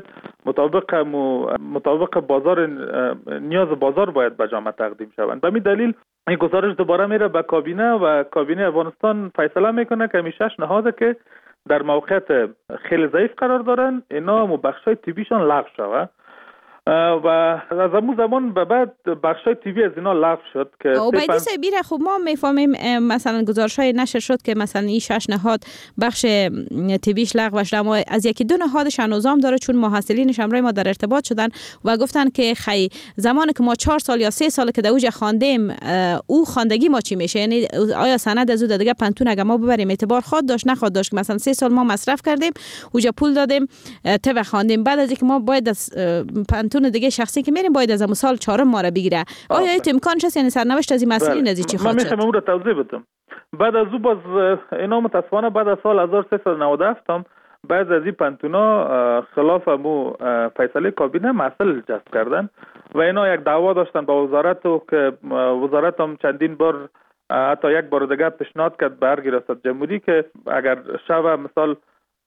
مطابق بازار نیاز بازار باید به جامعه تقدیم شوند. به همین دلیل این گزارش دوباره میره به کابینه و کابینه افغانستان فیصله میکنه که می 6 نهاد که در موقعیت خیلی ضعیف قرار دارن اینا بخشای طبیشان لغو شود و از اون زمان به بعد بخشای طبی از اینا لغو شد که عبیدی سبیره. خب ما میفهمیم مثلا گزارش‌های نشر شد که مثلا این 6 نهاد بخش طبیش لغو شد، اما از یکی دو نهادش هنوزام داره، چون محصلینش همراه ما در ارتباط شدن و گفتن که خی زمانی که ما 4 سال یا 3 سال که در اوج خواندیم او خواندگی ما چی میشه، یعنی آیا سند از او دیگه پانتون اگه ما ببریم اعتبار خود داشت نخواد داشت که مثلا 3 سال ما مصرف کردیم اوجا پول دادیم تو خواندیم، بعد از اینکه ما باید از پانتون دیگه شخصی که میریم باید از سال 4 ما را بگیره. آیا این امکانش هست؟ یعنی سرنوشت از این مسئولین از چی خواهد شد؟ من میخوام اون رو توضیح بدم. بعد از او باز اینا متاسفانه بعد از سال 1397 هم بعض از این پانتونا خلاف مو فیصله کابینه مسئله جذب کردن و اینا یک دعوا داشتن با وزارت و که وزارت هم چندین بار حتی یک بار دیگه پیشنهاد کرد به ریاست جمهوری که اگر شب مثال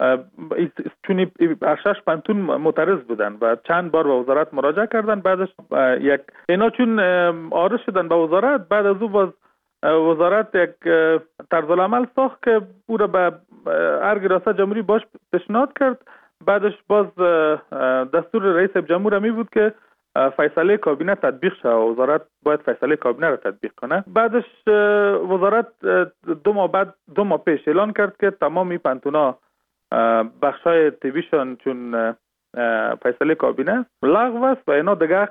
چون 6 پانتون معترض بودن و چند بار به وزارت مراجعه کردن. بعدش یک اینا چون عارض شدن به وزارت، بعد از او باز وزارت یک طرزالعمل ساخت که او را به ریاست جمهوری باش پیشنهاد کرد. بعدش باز دستور رئیس جمهور می بود که فیصله کابینه تطبیق شد و وزارت باید فیصله کابینه را تطبیق کنه. بعدش وزارت 2 ماه پیش اعلان کرد که تمامی پانتونا بخشای طبیشان چون فیصله کابینه لغو است و اینا دیگه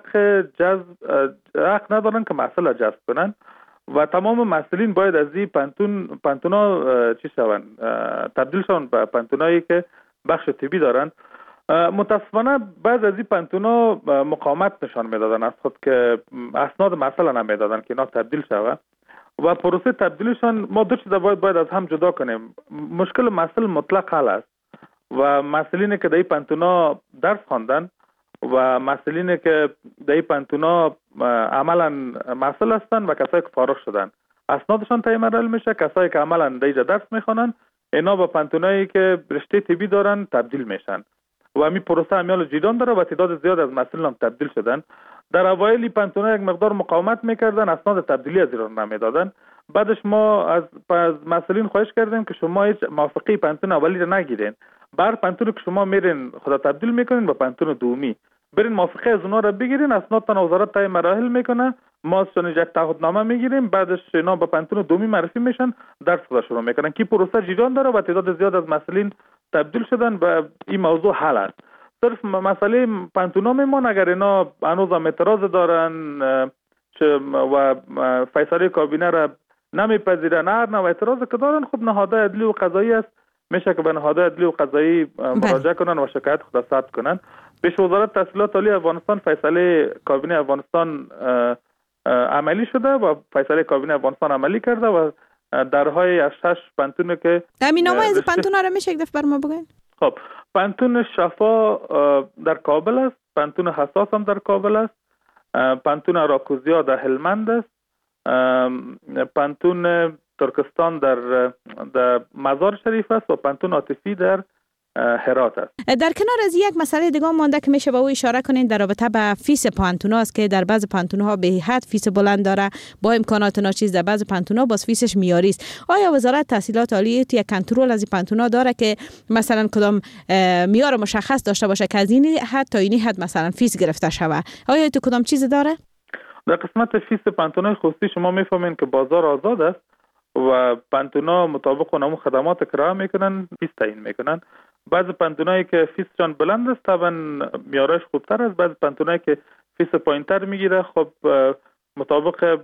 حق ندارن که مسئله جذب کنن و تمام مسئولین باید از این پانتونا چی شون تبدیل شون به پانتونایی که بخش طبی دارن. متاسفانه بعض از این پانتونا مقاومت نشان میدادن از خود که اسناد مسئله نمیدادن که اینا تبدیل شود و پروسه تبدیلشان ما دو چیز باید از هم جدا کنیم. مشکل مسئله مطلق حل است و مسئولینی که در این پانتونا درس خواندن و مسئولینی که در این پانتونا عملا مسئول هستن و کسایی که فارغ شدن اسنادشان تعیین مراحل میشه. کسایی که عملا در اینجا درس میخوانن اینا با پانتونایی که رشته طبی دارن تبدیل میشن و همین پروسه همیال جریان داره و تعداد زیاد از مسئولین هم تبدیل شدن. در اوایل پانتونا یک مقدار مقاومت میکردن، اسناد تبدیلی از ایران نمیدادن. بعدش ما از مسئولین خواهش کردیم که شما هیچ موافقه پانتون اولی رو نگیرین، بر پانتون که شما میرین خدا تبدیل میکنین به پانتون دومی برین موافقه از اونا رو بگیرین، اسنادتان وزارت تعیین مراحل میکنه، ما از یک تعهدنامه میگیریم، بعدش اینا به پانتون دومی معرفی میشن، درس خدا شروع میکنن که پروسه جریان داره و تعداد زیاد از مسئولین تبدیل شدن و این موضوع حل است. صرف مسئله پانتونا میمون اگر اینا هنوز هم اعتراض دارن و فیصله کابینه را نمیپذیرن، هر نوع اعتراض که دارن خب نهادهای عدلی و قضایی است، میشه که به نهادهای عدلی و قضایی مراجعه کنن و شکایت خود ثبت کنن. پیش وزارت تحصیلات عالی افغانستان فیصله کابینه افغانستان عملی شده و فیصله کابینه افغانستان عملی کرده و درهای از 6 پانتون که امینامه از پانتونا رو میشه یک دفعه بر ما بگین؟ خب پانتون شفا در کابل است، پانتون حساس هم در کابل است، پانتون راکوزیا در هلمند است، پانتون ترکستان در مزار شریف است و پانتون عاطفی در هرات است. در کنار از یک مسئله دیگه مانده که میشه به او اشاره کنین در رابطه با فیس پانتونا است که در بعض پانتونها به حد فیس بلند داره با امکانات ناچیز، در بعض پانتونها باز فیسش میاری است. آیا وزارت تحصیلات عالی یک کنترل از این پانتونها داره که مثلا کدام معیار مشخص داشته باشه که از این حد تا این حد مثلا فیس گرفته شوه؟ آیا تو کدام چیز داره؟ در قسمت فیس پانتونای خصوصی شما میفهمین که بازار آزاد است و پانتونا مطابق اون خدمات که ارائه میکنن فیس تعیین میکنن. بعض پانتونایی که فیسشان بلند است طبعا معیارش خوبتر است، بعض پانتونایی که فیس پایینتر میگیره خب مطابق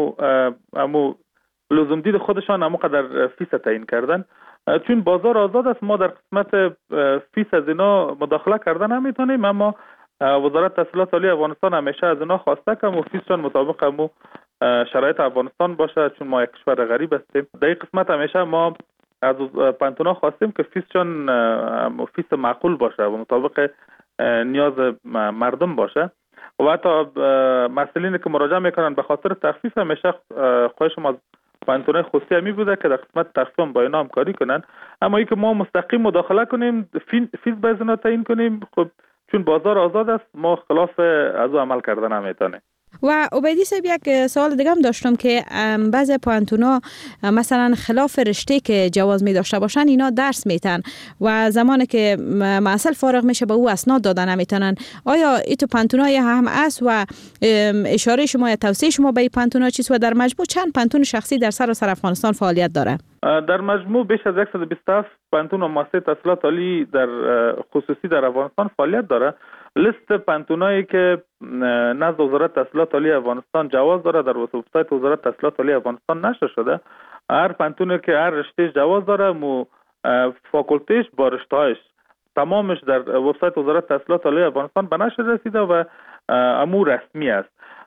امو لزوم دید خودشان امو قدر فیس تعیین کردن. چون بازار آزاد است ما در قسمت فیس از اینا مداخله کردن نمیتونیم، اما وزارت تحصیلات عالی افغانستان همیشه از اینا خواسته که امو فیسشان مطابق امو شرایط افغانستان باشه، چون ما یک کشور غریب هستیم. در این قسمت همیشه ما از پانتونا خواستیم که فیسشان فیس معقول باشه و مطابق نیاز مردم باشه و حتی مسئولینی که مراجعه میکنن به خاطر تخفیف همیشه خواهشم از پانتونای خصوصی همی بوده که در قسمت تخفیف هم با اینا همکاری کنن. اما ای که ما مستقیم مداخله کنیم فیس به اینا تعیین کنیم خب چون بازار آزاد است ما خلاف از او عمل کردن نمیتونه. و عبیدی صاحب یک سوال دیگه هم داشتم که بعضی پانتونا مثلا خلاف رشته که جواز می داشته باشن اینا درس میتن و زمانی که محصل فارغ میشه به او اسناد دادن نمیتونن. آیا این تو پانتونای هم است و اشاره شما یا توصیه شما به این پانتونا چیست و در مجموع چند پانتون شخصی در سراسر افغانستان فعالیت داره؟ در مجموع بیش از 127 پانتون و مؤسسه تحصیلات عالی در خصوصی در افغانستان فعالیت داره. لیست پانتونایی که نزد وزارت تحصیلات عالی افغانستان جواز داره در وبسایت وزارت تحصیلات عالی افغانستان نشر شده. هر پانتونی که هر رشته جواز داره مو فاکولتیش با رشته‌اش تمامش در وبسایت وزارت تحصیلات عالی افغانستان به نشر رسیده و امور رسمی است.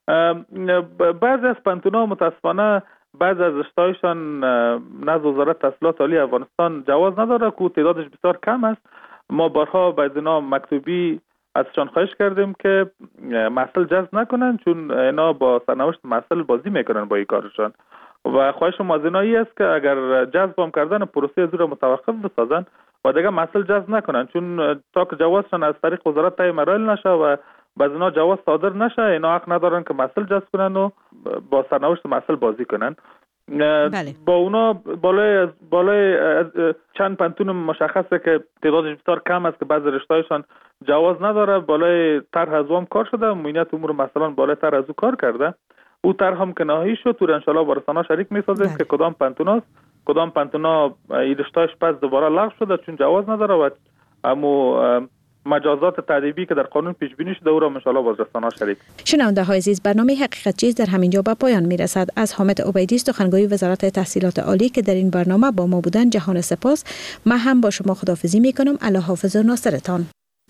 بعضی از پانتونا متاسفانه بعضی از رشته‌هایشان نزد وزارت تحصیلات عالی افغانستان جواز نداره که تعدادش بسیار کم است. ما بارها به اینا مکتوبی ازشان خواهش کردیم که محصل جذب نکنن چون اینا با سرنوشت محصل بازی میکنن با این کارشان و خواهش ما از اینا است که اگر جذب هم کردن پروسه از رو متوقف بسازن و دیگه محصل جذب نکنن چون تا که جوازشان از طریق وزارت طی مراحل نشه و بعض اینا جواز صادر نشه اینا حق ندارن که محصل جذب کنن و با سرنوشت محصل بازی کنن. بله. با اونا بالای چند پانتون مشخصه که تعدادش بسیار کم است که بعضی رشته‌هایشان جواز نداره. بالای طرح از هم کار شده، موینیت امور مثلا بالای طرح از او کار کرده. او طرح هم که نهایی شد تو انشالله با رسانه‌ها شریک می‌سازیم که کدام پانتوناست کدام پانتونا این رشته‌اش پس دوباره لغو شده چون جواز نداره و امو مجازات تعذیبی که در قانون پیش بینی شده او را ان شاء الله با رسانه‌ها شریک. شنونده‌های عزیز برنامه حقیقت چیز در همینجا به پایان میرسد. از حامد عبیدی سخنگوی وزارت تحصیلات عالی که در این برنامه با ما بودن جهان سپاس. من هم با شما خداحافظی میکنم. الله حافظ و ناصرتان.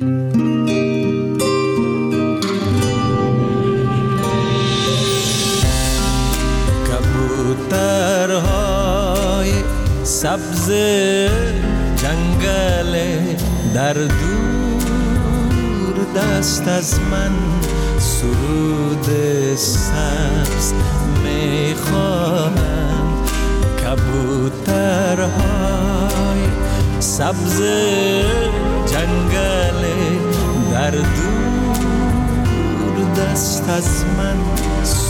کبوترهای سبز جنگل در دور دست از من سرود سبز میخواهند. کبوترهای سبز جنگل در دور دست از من